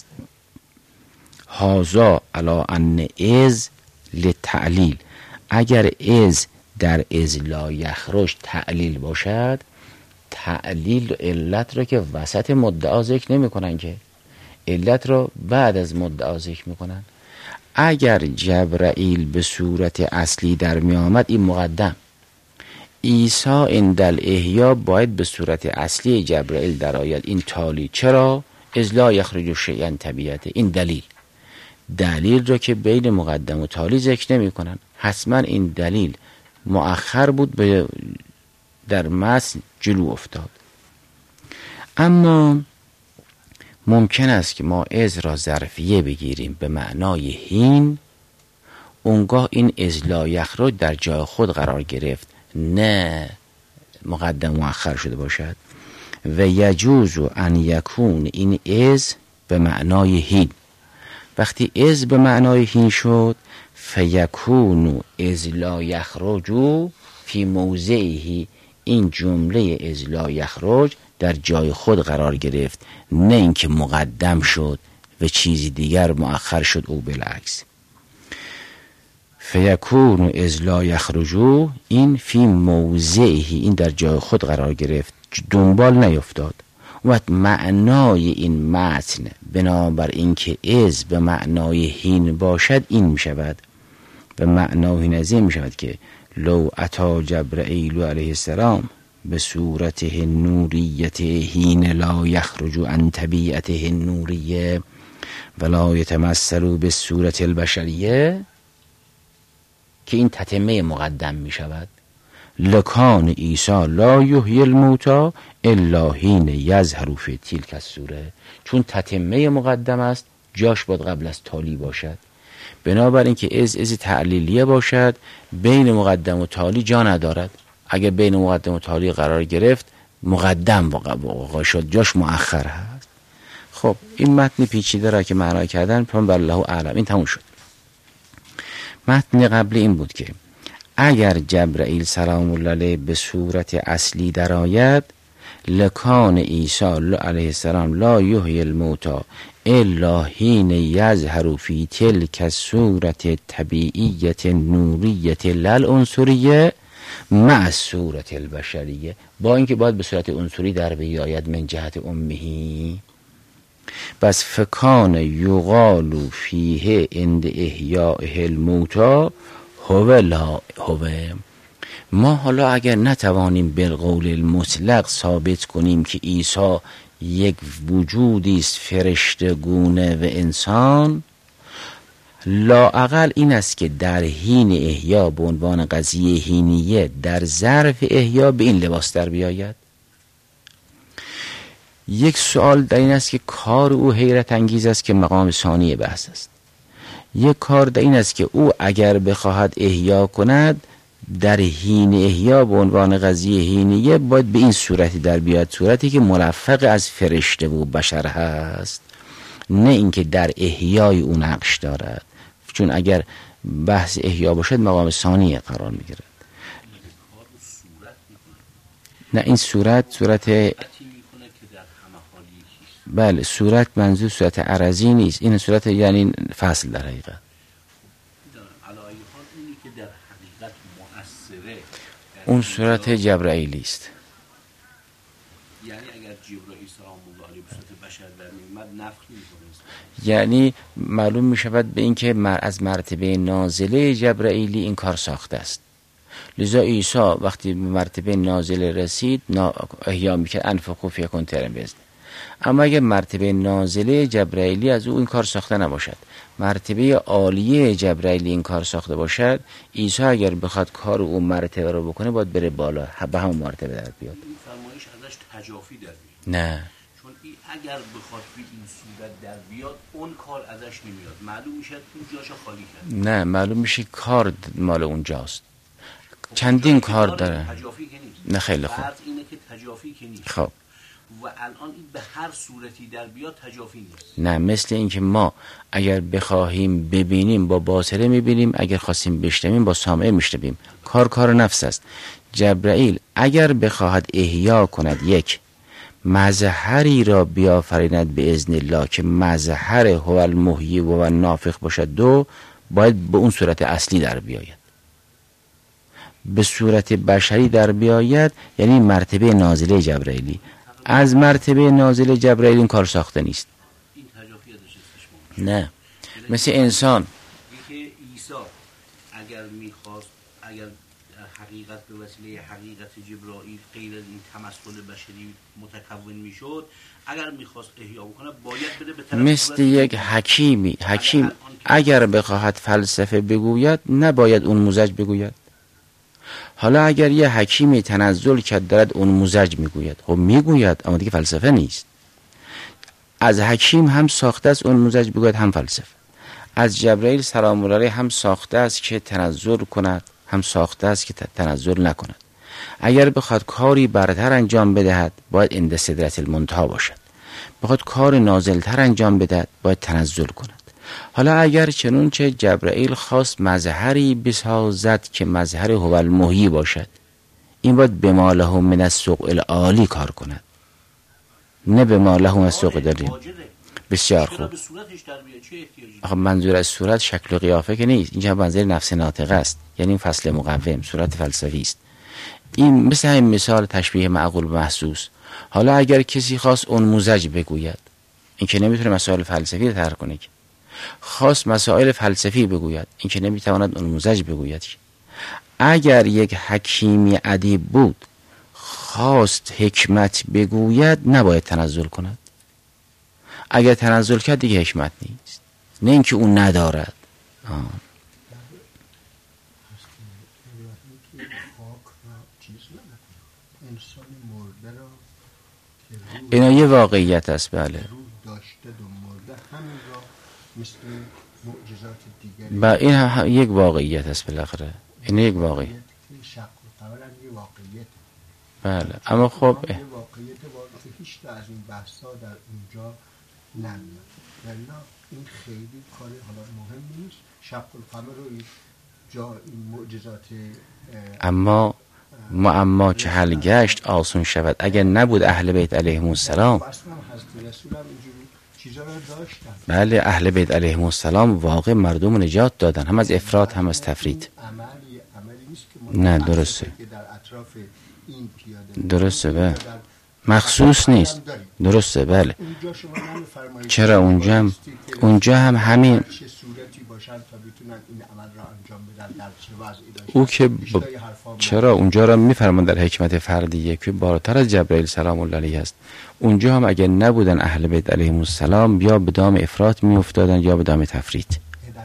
هازا علی ان از للتعلیل، اگر از در از لا یخرج تعلیل باشد، تعلیل علت را که وسط مدعا ذکر نمی کنن، که علت را بعد از مدعا ذکر می کنن. اگر جبرائیل به صورت اصلی در می آمد این مقدم، عیسی عند الاحیا باید به صورت اصلی جبرائیل در آید، این تالی. چرا؟ از لا یخرج شیئا طبیعته، این دلیل دلیل را که بین مقدم و تالی ذکر نمی کنن. حتما این دلیل مؤخر بود، به در متن جلو افتاد. اما ممکن است که ما از را ظرفیه بگیریم به معنای هین، اونگاه این از لا یخرج در جای خود قرار گرفت، نه مقدم مؤخر شده باشد. و یجوز ان یکون این از به معنای هین. وقتی از به معنای هین شد، فیکون از لا یخرج فی موضعه، این جمله از لا یخرج در جای خود قرار گرفت، نه اینکه مقدم شد و چیزی دیگر مؤخر شد او بالعکس. فیکون از لا یخرج، این فی موضعه، این در جای خود قرار گرفت، دنبال نیفتاد. و معنای این متن بنابر اینکه از به معنای هین باشد این می شود. به معنای هین از این می شود که لو اتا جبرائیل علیه السلام به صورته نوریت هین لا یخرج عن طبیعته نوریه ولا یتمثل به صورت البشریه، که این تتمه مقدم می شود. لکان عیسی لا یحیی الموتی الا حین یظهر فی تلک الصوره، چون تتمه مقدم است جاش باید قبل از تالی باشد. بنابراین که از از تعلیلیه باشد، بین مقدم و تالی جا ندارد. اگر بین مقدم و تالی قرار گرفت، مقدم واقع شد، جاش مؤخر هست. خب این متن پیچیده را که معنا کردن پس بالله اعلم این تموم شد. متن قبلی این بود که اگر جبرائیل سلام الله علیه به صورت اصلی در آید، لکان عیسی علیه السلام لا یحیی الموتی الا حین یظهر فی تلک الصورة طبیعیة نوریة للعنصریه مع صورت البشریه، با اینکه باید به صورت عنصری در بیاید من جهت امهی. بس فکان یقال فیه عند احیاء الموتی هو لا هو. ما حالا اگر نتوانیم بالقول المطلق ثابت کنیم که عیسی یک وجودی است فرشته گونه و انسان، لااقل این است که در حین احیا به عنوان قضیه حینیه در ظرف احیا به این لباس در بیاید. یک سوال در این است که کار او حیرت انگیز است که مقام ثانی بحث است. یک کار در این است که او اگر بخواهد احیا کند در حین احیا به عنوان قضیه حینیه باید به این صورتی در بیاد، صورتی که ملفق از فرشته و بشر هست، نه اینکه در احیای او نقش دارد، چون اگر بحث احیا باشد مقام ثانی قرار میگیرد. نه این صورت صورت بله صورت منظور صورت عرضی نیست، این صورت یعنی فصل در حقیقت. اون صورت جبرائیلی است. یعنی اگر جبرائیل سلام الله علیه به صورت بشر در میومد نفخ نمی‌کنه، یعنی معلوم می شود به این که از مرتبه نازله جبرائیلی این کار ساخته است. لذا عیسی وقتی به مرتبه نازله رسید احیا میکرد، انفخوا فیکون ترم بزن. اما اگر مرتبه نازله جبرائیلی از او این کار ساخته نباشد، مرتبه عالیه جبرائیلی این کار ساخته باشد، عیسی اگر بخواد کار او مرتبه رو بکنه باید بره بالا، به همون مرتبه در بیاد. این فرمایش ازش تجافی در بیاد. نه، چون این اگر بخواد به این صورت در بیاد اون کار ازش نمیاد، معلوم میشه اون جاشو خالی کرد. نه، معلوم میشه کار مال اونجاست. چندین کار داره. تجافی که نیست. نه خیلی خوب. فرض اینه که تجافی که نیست. خب و الان این به هر صورتی در بیاد تجافی نیست. نه، مثل این که ما اگر بخواهیم ببینیم با باصره میبینیم، اگر خواستیم بشنویم با سامعه میشنویم. کار کار نفس است. جبرائیل اگر بخواهد احیا کند یک مظهری را بیافریند به اذن الله که مظهر هو المحیی و النافخ باشد، دو باید به اون صورت اصلی در بیاید. به صورت بشری در بیاید یعنی مرتبه نازله جبرائیلی. از مرتبه نازل جبرائیل این کار ساخته نیست. این تجافی ازش استشمام نه، مثل انسان که عیسی اگر میخواست، اگر حقیقت به وسیله حقیقت جبرائیل غیر از این تمثل بشری متکون میشد، اگر میخواست احیا بکنه باید بده به طرف مثل یک حکیمی. حکیم اگر بخواهد فلسفه بگوید نباید اون موزج بگوید. حالا اگر یه حکیمی تنزل کرد دارد اون موزج میگوید، خب میگوید اما دیگه فلسفه نیست. از حکیم هم ساخته است اون موزج بگوید، هم فلسفه. از جبرائیل سلام الله علیه هم ساخته است که تنزل کند، هم ساخته است که تنزل نکند. اگر بخواد کاری برتر انجام بدهد باید عند سدرة المنتهی باشد، بخواد کار نازلتر انجام بدهد باید تنزل کند. حالا اگر چنونچه جبرائیل خواست مظهری بسازد که مظهر هو المحیی باشد، این باید بما له من السوق العالی کار کند، نه بما له من السوق داریم. بسیار خوب. آخه منظور از صورت شکل و قیافه که نیست، اینجا منظور نفس ناطقه است، یعنی این فصل مقوم صورت فلسفی است. این مثل همین مثال تشبیه معقول به محسوس. حالا اگر کسی خواست اون موزج بگوید، این که نمیتونه مسائل فلسفی رو طرح کنه، که خواست مسائل فلسفی بگوید، این که نمیتواند اون موزج بگوید. اگر یک حکیمی ادیب بود خواست حکمت بگوید نباید تنزل کند. اگر تنزل کرد دیگه حکمت نیست، نه اینکه اون ندارد. آه. اینا یه واقعیت است. بله با این هم یک واقعیت است، بالاخره این یک واقعیت. بله اما خب واقعیت واقعی هیچ تا از این بحثا در اونجا نمیاد. ولی این خیلی کار حالا مهم نیست. شق القمر رو جا این معجزات اما معما که حل گشت آسون شود. اگر نبود اهل بیت علیهم السلام، بله اهل بیت علیهم السلام واقع مردم نجات دادن، هم از افراط هم از تفرید. نه درسته، درسته بله، مخصوص نیست. درسته بله. چرا اونجا هم اونجا هم همین او که ب... چرا اونجا را میفرمان در حکمت فردیه که بالاتر از جبرائیل سلام الله علیه است. اونجا هم اگر نبودن اهل بیت علیهم السلام یا به دام افراط میافتادن یا به دام تفرید.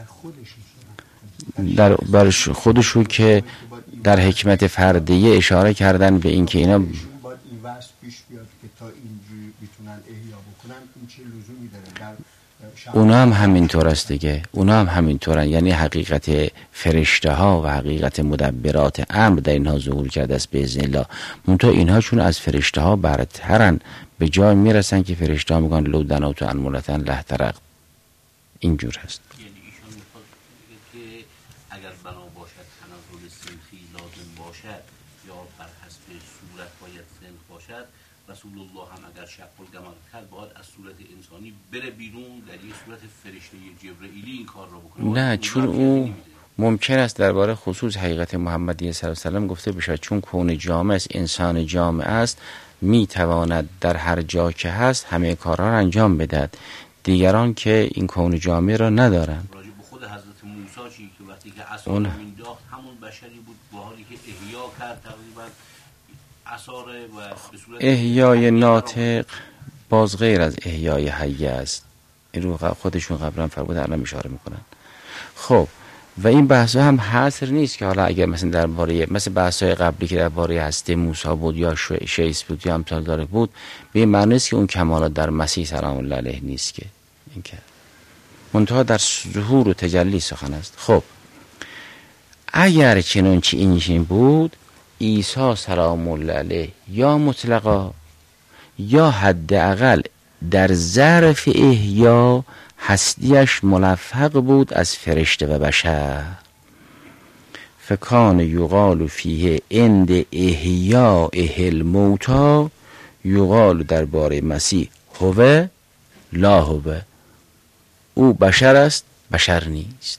در بر خودشون که در حکمت فردیه اشاره کردن به اینکه اینا باید این واسه پیش بیاد که تا اینجوری بتونن احیا بکنن، این چه لزومی داره؟ اونا هم همینطور است دیگه، اونا هم همینطورن. یعنی حقیقت فرشته ها و حقیقت مدبرات امر در اینها ظهور کرده است به اذن الله. منتها اینها چون از فرشته ها برترن به جای میرسن که فرشته ها میگن لو دنوت انمولتن لهترق. اینجور هست. یعنی ایشون میخواد که اگر بنا باشد تنزل سنخی لازم باشد یا بر حسب صورت باید سنخ باشد، رسول الله هم اگر شق القمر کرد باید از صورت انسانی بره بیرون در یک صورت فرشته جبرئیلی این کار رو بکنه. نه چون او ممکن است درباره خصوص حقیقت محمدی صلی الله علیه و سلم گفته بشه چون کون جامع است، انسان جامع است، می تواند در هر جا که هست همه کارها را انجام بدهد. دیگران که این کون جامع را ندارند. راجع به خود حضرت موسی چی که وقتی که عصا رو مینداخت همون بشری بود با حالی که احیا کرد تقریبا عصا و به صورت احیای ناطق باز غیر از احیای حی است. این رو خودشون قبلا فرمود الان اشاره میکنن. خب و این بحث هم حاصل نیست که حالا اگر مثلا درباره مثل بحث‌های قبلی که درباره هستی موسی بود یا شیس بود یا امثال داره بود، به این معنی است که اون کمالات در مسیح سلام الله علیه نیست که این که منتها در ظهور و تجلی سخن است. خب اگر چنانچه این بود، عیسی سلام الله علیه یا مطلقا یا حداقل در ظرف احیا هستیش ملفق بود از فرشته و بشر. فکان یقال فیه عند احیا اهل موتا، یقال درباره مسیح هو لا هو، او بشر است بشر نیست.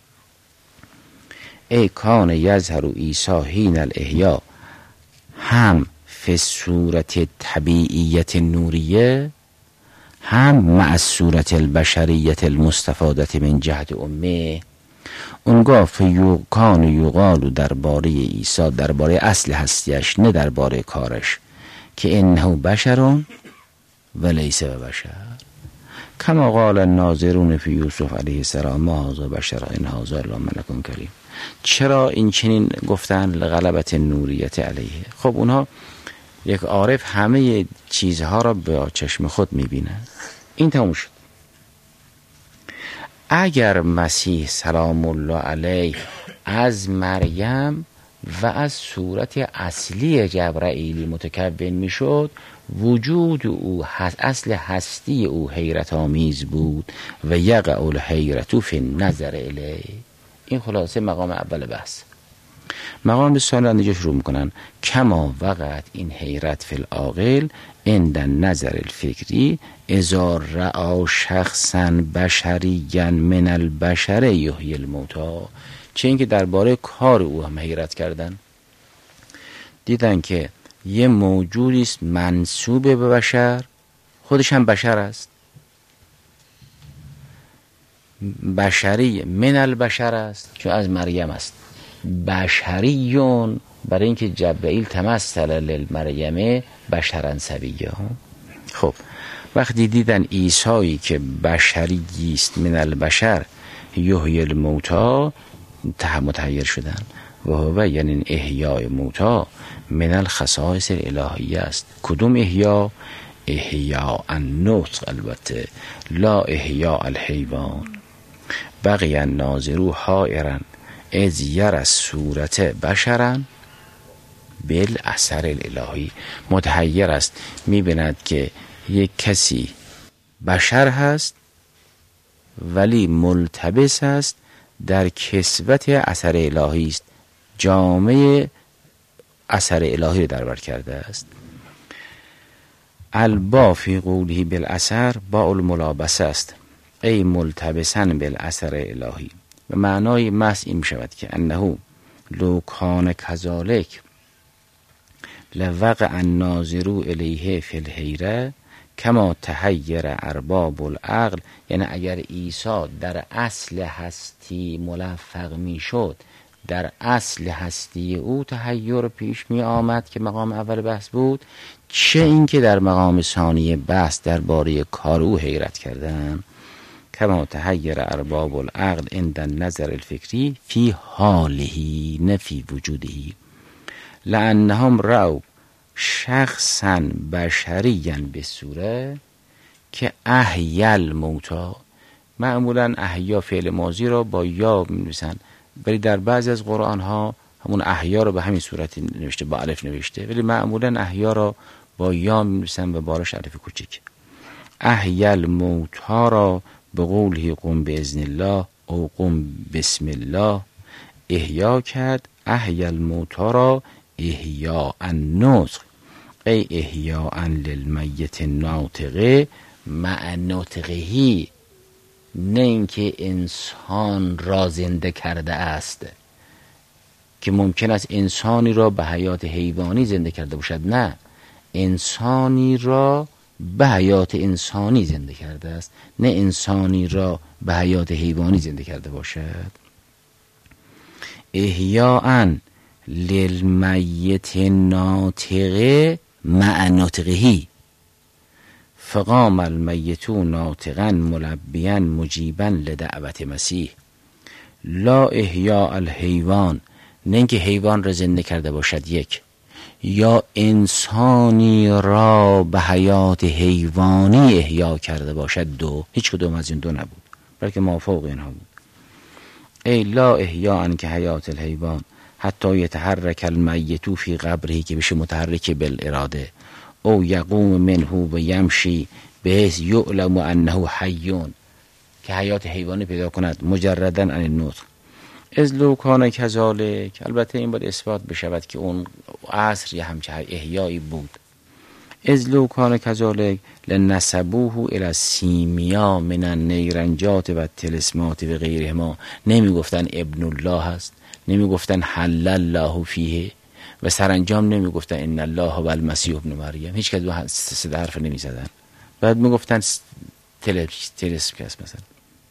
ای کان یظهر عیسی حین الاحیا هم فی صورت طبیعیت نوریه هم مع صورت البشریت المستفادت من جهت امه. اونگاه فیوکان یقال درباره عیسی، درباره اصل هستیش نه درباره کارش، که انه بشرون و لیس بشر، کما قال الناظرون فی یوسف علیه السلام ما هذا بشر ان هذا الا ملک کریم. چرا این چنین گفتن؟ لغلبت نوریت علیه. خب اونها یک عارف همه چیزها را به چشم خود میبینن. این تموم شد. اگر مسیح سلام الله علیه از مریم و از صورت اصلی جبرائیلی متکون میشد، وجود او اصل هستی او حیرت آمیز بود و یقع الحیرت فی النظر الیه. این خلاصه مقام اول بحث. مقام ثانی اینجا شروع میکنن کما وقعت این حیرت فی العاقل عند النظر الفکری اذا رأى شخصا بشریا من البشر یحیی الموتی. چه اینکه درباره کار او هم حیرت کردن، دیدن که یه موجودی است منسوب به بشر، خودش هم بشر است، بشری من البشر است چون از مریم است، بشریون برای اینکه جبرائیل تمثل للمریم بشرا سویا. خب وقتی دیدن عیسی که بشری است من البشر یحیی الموتی متحیر شدن و هو یعنی احیای موتی من الخصائص الالهیه است. کدوم احیا؟ احیا النطق، البته لا احیا الحیوان. بقی الناظرو حائرا از یر صورت بشرا بالاثر الالهی. متحیر است، میبیند که یک کسی بشر هست ولی ملتبس است در کسوت اثر الهی است، جامعه اثر الهی در بر کرده است. البا فی قوله بالاثر با الملابسه است، ای ملتبسن بالاثر الهی. و معنای محض این شود که انه لو کان کذالک لوقع الناظرو الیه فی الحیره کما تحیر ارباب العقل. یعنی اگر عیسی در اصل هستی ملفق می شد، در اصل هستی او تحیر پیش می آمد که مقام اول بحث بود، چه اینکه در مقام ثانی بحث درباره کار او حیرت کردن. کما تحیر ارباب العقل عند النظر الفکری فی حاله نه فی وجوده، لانهم رأوا شخصا بشریا به صوره که احیی الموتی. معمولا احیا فعل ماضی را با یا می‌نویسن، ولی در بعضی از قرآن ها همون احیا را به همین صورت نوشته، با الف نوشته، ولی معمولا احیا را با یا می‌نویسن و بارش الف کوچیک. احیی الموتی را به قوله قم باذن الله او قم بسم الله احیا کرد. احیی الموتی را احیاء النطق ای احیاء للمیت ناطقه مع ناطقهی، نه اینکه انسان را زنده کرده است که ممکن است انسانی را به حیات حیوانی زنده کرده باشد، نه، انسانی را به حیات انسانی زنده کرده است، نه انسانی را به حیات حیوانی زنده کرده باشد. احیاء للمیت ناطقه مع ناطقهی فقام المیت ناطقا ملبیا مجیبا لدعوت مسیح. لا احیاء الحیوان، نه اینکه حیوان را زنده کرده باشد یک، یا انسانی را به حیات حیوانی احیا کرده باشد دو، هیچ کدوم از این دو نبود بلکه مافوق اینها بود. ای لا احیاء که حیات الحیوان حتی یتحرک المیت فی قبره، که بشه متحرک بالاراده، او یقوم منه و یمشی بحیث یعلم انه حیون، که حیات حیوانی پیدا کند مجرداً عن النطق. از لو کان کذالک، البته این باید اثبات بشود که اون عصر یه همچه احیایی بود. از لو کان کذالک لنسبوه الی السیمیا من النیرنجات و التلسمات و غیرهما، نمی گفتن ابن الله هست، نمی گفتن حل الله فیه، و سرانجام نمی گفتن ان الله و المسیح ابن مریم، هیچ که دو سه حرف نمی زدن. بعد می گفتن تلسم کس مثلا.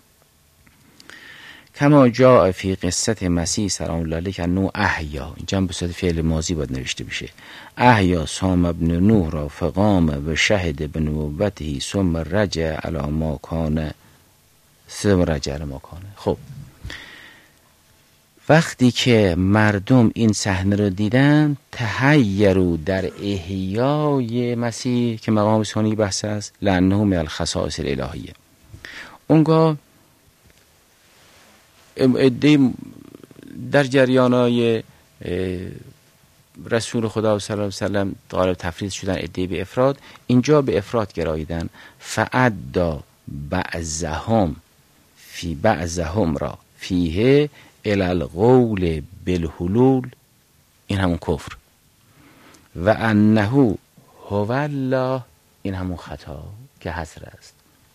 کما جاء فی قصه مسیح سلام الله علیه انه احیا، اینجا به صورت فعل ماضی باید نوشته بشه، احیا سام ابن نوح را فقام و شهد بنبوته ثم رجع علی ما کان ثم رجع علی ما کان. خب وقتی که مردم این صحنه رو دیدن، تحیروا در احیای مسیح که مقام ثانی بحث است، لانه من الخصائص الالهیه. اونگاه در جریانای رسول خدا صلی الله علیه و سلم غالب تفرید شدن، عده‌ای به افراد، اینجا به افراد گراییدن. فعدا بعضهم فی بعضهم را فیه الی القول بالحلول، این همون کفر، و انه هو الله، این همون خطا که حسر است.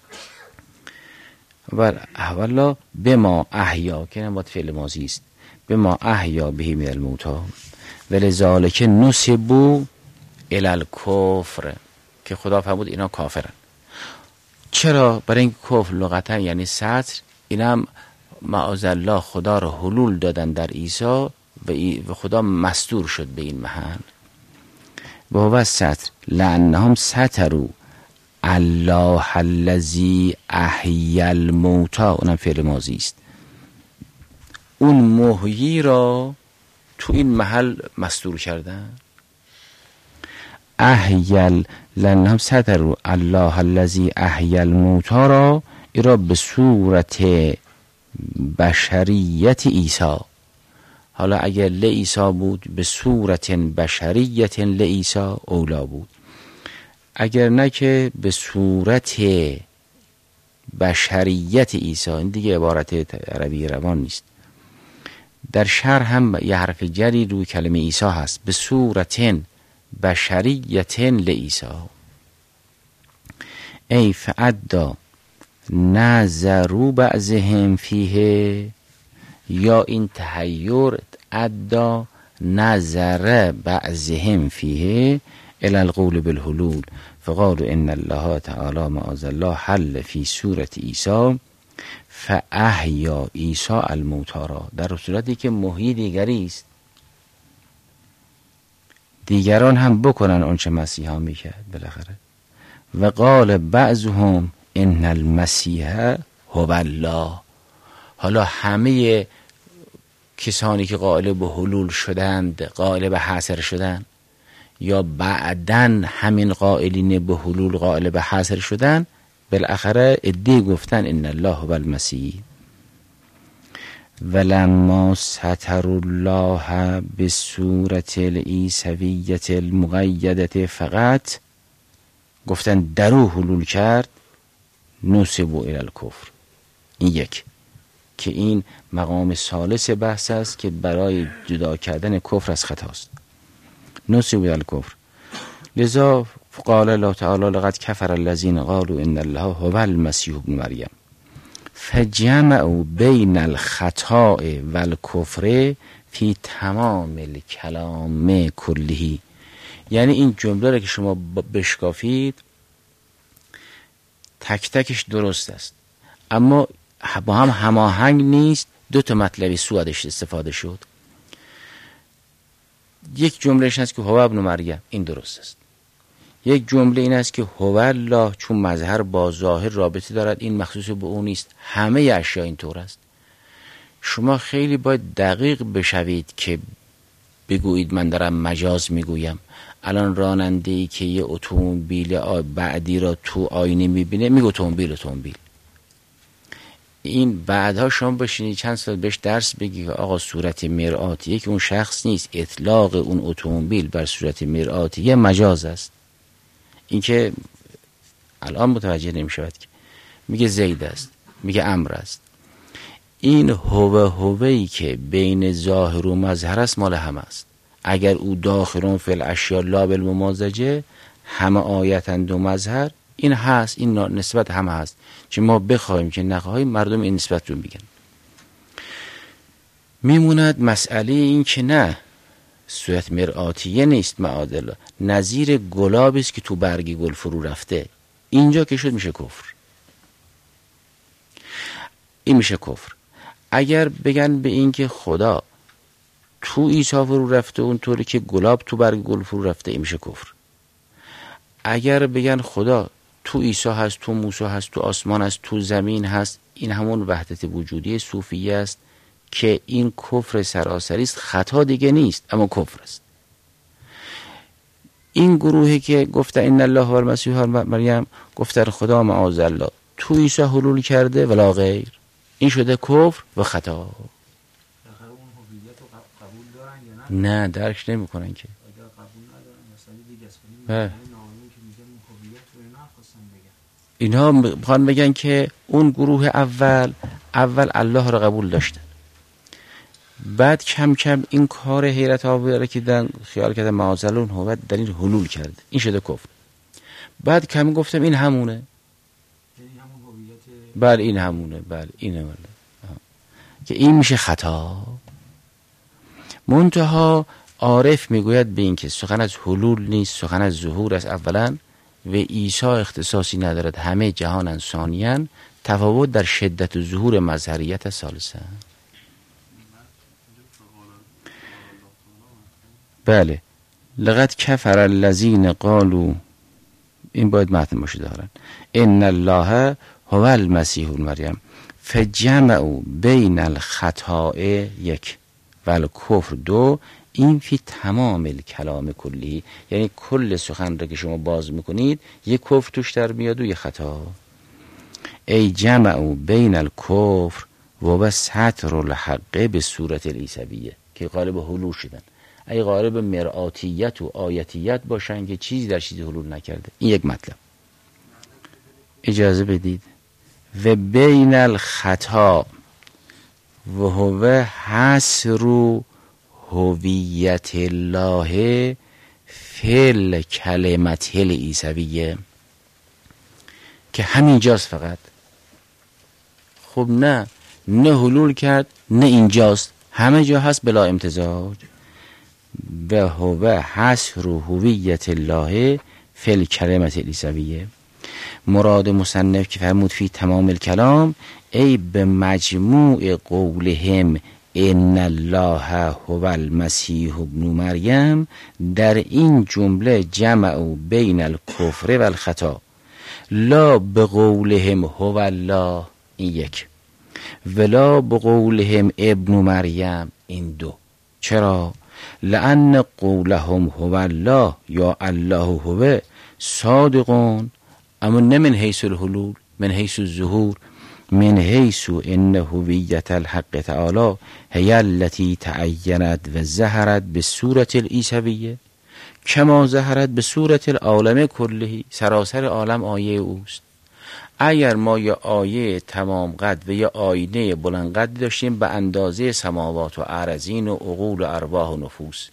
و احوالا بما احیا، که هم باید فعل ماضی است، بما احیا بهی من الموتی و لذالک نسبوا الی الکفر، که خدا فرمود اینا کافرن. چرا؟ برای این کفر لغتا یعنی سطر، اینا معاذ الله خدا را حلول دادن در عیسی و خدا مستور شد به این محل. با هو سطر لانهم ستروا الله الذی احیی الموتی، اونم فعل ماضی است، اون محیی را تو این محل مستور کردن. احیی لانهم ستروا الله الذی احیی الموتی را ایرا به صورت بشریت عیسی. حالا اگر لعیسی بود به صورت بشریت لعیسی اولا بود، اگر نه که به صورت بشریت عیسی، این دیگه عبارت عربی روان نیست. در شرح هم یه حرف جری روی کلمه عیسی هست، به صورت بشریت لعیسی. ای فعدا نظروا بعضهم فیه، یا این تحیر ادا نظر بعضهم فیه الی القول بالحلول فقالوا ان الله تعالی معاذ الله حل فی صورت عیسی فاحیا عیسی الموتی را، در صورتی که محیی دیگری است، دیگران هم بکنن اون چه مسیحا میکرد بالاخره. و قال بعضهم ان المسیح هو الله، حالا همه کسانی که قائل به حلول شدند، قائل به حصر شدند، یا بعدن همین قائلین به حلول قائل به حصر شدند، بالاخره ادعی گفتن ان الله هو المسیح. ولما ستر الله بصورت العیسویت المقیدت، فقط گفتن درو حلول کرد، نسبوا الی الکفر. این یک که این مقام ثالث بحث است که برای جدا کردن کفر از خطاست. نسبوا الی الکفر. لذا قال الله تعالی لقد کفر الذین قالوا ان الله هو المسیح ابن مریم فجمعوا بین الخطاء والکفر فی تمام الکلام کله. یعنی این جمله را که شما بشکافید تک تکش درست است، اما با هم هماهنگ نیست، دو تا مطلبی سوادش استفاده شد. یک جملهش هست که هو ابن مریم، این درست است. یک جمله این است که هو الله، چون مظهر با ظاهر رابطه دارد، این مخصوص به اون نیست، همه اشیا این طور است. شما خیلی باید دقیق بشوید که بگویید من دارم مجاز میگویم. الان راننده‌ای که یه اتومبیل بعدی را تو آینه میبینه میگه اتومبیل اتومبیل. این بعدها شما بشینید چند سال بهش درس بگی که آقا صورت مرآتیه که اون شخص نیست، اطلاق اون اتومبیل بر صورت مرآتیه مجاز است. این که الان متوجه نمیشود که میگه زید است، میگه امر است. این هوه هوه‌ای که بین ظاهر و مظهر است مال همه است. اگر او داخلون فی الاشیاء لا بالممازجه، همه آیتند و مظهر، این هست، این نسبت همه هست. چه ما بخوایم که نخواهیم مردم این نسبت رو میگن. میموند مسئله این که نه، صورت مرآتیه نیست معادل، نظیر گلاب است که تو برگ گل فرو رفته. اینجا که شد میشه کفر. این میشه کفر. اگر بگن به این که خدا تو عیسی فرو رفته اونطوری که گلاب تو برگ گل فرو رفته، این میشه کفر. اگر بگن خدا تو عیسی هست، تو موسی هست، تو آسمان هست، تو زمین هست، این همون وحدت وجودی صوفیه است که این کفر سراسری است، خطا دیگه نیست اما کفر است. این گروهی که گفته ان الله و المسیح مریم، گفتن خدا معاذ الله تو عیسی حلول کرده ولا غیر، این شده کفر و خطا. نه درک نمی کنن که اینها میخوان بگن که اون گروه اول اول الله را قبول داشتن، بعد کم کم این کار حیرت آوره که دن خیال کردن معاذالون هو در این حلول کرده، این شده کفر. بعد کمی گفتم این همونه، بله این همونه، بله این همونه، که این میشه خطا. منتها عارف میگوید به این که سخن از حلول نیست، سخن از ظهور است اولا، و عیسی اختصاصی ندارد، همه جهان ثانیاً، تفاوت در شدت و ظهور مظهریت ثالثاً. بله لقد کفر الذین قالوا، این باید متن باشه دارن، ان الله هو المسیح مریم فجمعوا بین الخطاء یک و الکفر دو، این فی تمام الکلام کلی، یعنی کل سخن را که شما باز میکنید یک کفر توش در میاد و یک خطا. ای جمعوا بین الکفر و ستر الحق به صورت العیسویه، که قالب حلول شدن. ای قالب مرآتیت و آیتیت باشن که چیزی در چیزی حلول نکرده. این یک مطلب. اجازه بدید. و بین الخطا و هو حصر هویت الله فی کلمت العیسویه، که همینجاست فقط. خب نه نه حلول کرد نه اینجاست، همه جا هست بلا امتزاج. و هو حصر هویت الله فی کلمت العیسویه. مراد مصنف که فرمود فی تمام الکلام، ای به مجموع قولهم ان الله هو المسیح ابن مریم، در این جمله جمع بین الکفر و الخطا، لا به قولهم هو الله، این یک، ولا به قولهم ابن مریم، این دو. چرا؟ لأن قولهم هو الله یا الله هو صادقون، اما نه من حیث الحلول، من حیث الظهور، من حیث ان هویت الحق تعالی هی التي تعینت و ظهرت به صورت العیسویه کما ظهرت به صورت العالم کله، سراسر عالم آیه اوست. اگر ما یه آیه تمام قد و یه آینه بلند قد داشتیم به اندازه سماوات و ارضین و عقول و ارواح و نفوس،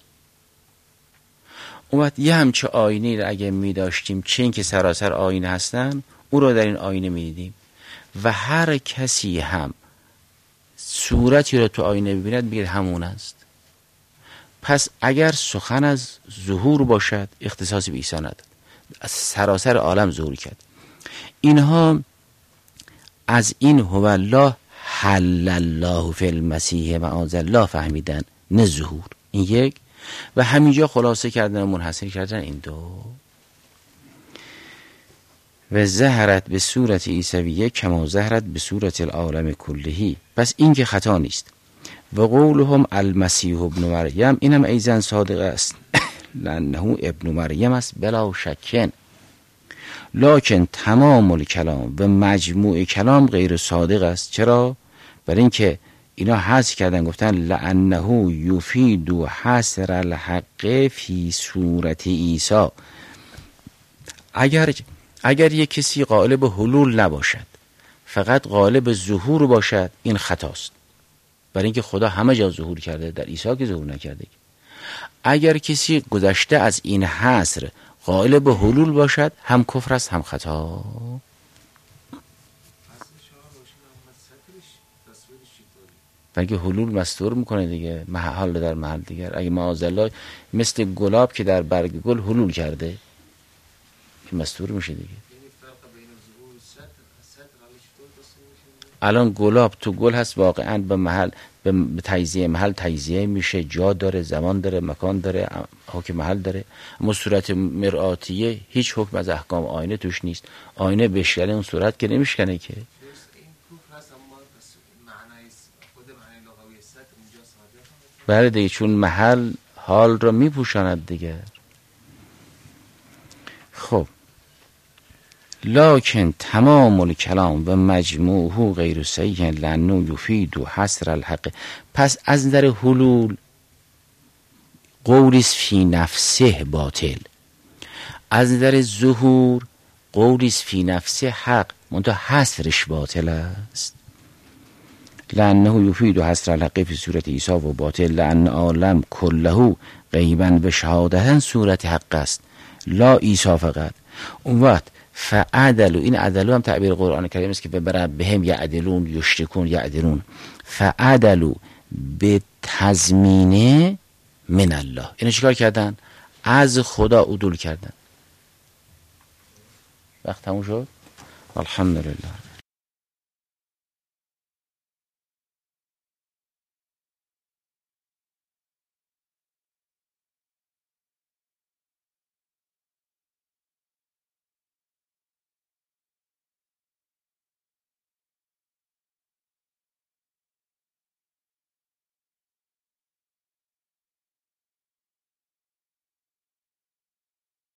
اون وقت یه همچه آینه را اگه می داشتیم، چه این که سراسر آینه هستن، او را در این آینه می دیدیم و هر کسی هم صورتی را تو آینه ببیند بگید همون است. پس اگر سخن از ظهور باشد اختصاصی به عیسی نداد، از سراسر عالم ظهور کرد. اینها از این هو الله حل الله فی المسیح معاذ الله فهمیدن، نه ظهور. این یک. و همینجا خلاصه کردن و منحصر کردن این دو. و ظهرت به صورت عیسویه کما ظهرت به صورت العالم کلهی، پس این که خطا نیست. و قولهم المسیح ابن مریم، اینم ایزن صادق است لانه ابن مریم است بلا شکن، لکن تمام الکلام و مجموع کلام غیر صادق است. چرا؟ برای اینکه اینا حذف کردن، گفتن لانه یفید حصر الحق فی صورت عیسی، اگر اگر یک کسی قائل به حلول نباشد، فقط قائل به ظهور باشد، این خطاست، برای اینکه خدا همه جا ظهور کرده، در عیسی که ظهور نکرده. اگر کسی گذشته از این حصر قائل به حلول باشد، هم کفر است هم خطا. بلکه حلول مستور میکنه دیگه، محل در محل دیگر. اگه معاذالله مثل گلاب که در برگ گل حلول کرده، که مستور میشه دیگه. الان گلاب تو گل هست، واقعا به محل، به تجزیه محل تجزیه میشه، جا داره، زمان داره، مکان داره، حکم محل داره. اما صورت مرآتیه هیچ حکم از احکام آینه توش نیست. آینه بشکنه اون صورت که نمیشکنه که. بله دیگه، چون محل حال را میپوشاند دیگه. خب لکن تمام الکلام و مجموعه غیر صحیح لانه یفید و حصر الحق. پس از نظر حلول قولیست فی نفسه باطل، از نظر ظهور قولیست فی نفسه حق، منتها حصرش باطل است. لانه یفید و حصر الحق فی صورت عیسی و باطل، لان عالم کله غیبا و شهادتا صورت حق است، لا عیسی فقط. اون وقت فعدلو، این عدلو هم تعبیر قرآن کریم است که به بربهم یعدلون یشتکون یعدلون، فعدلو به تضمینه من الله. اینو چیکار کردن؟ از خدا عدول کردن. وقت تموم شد. الحمدلله.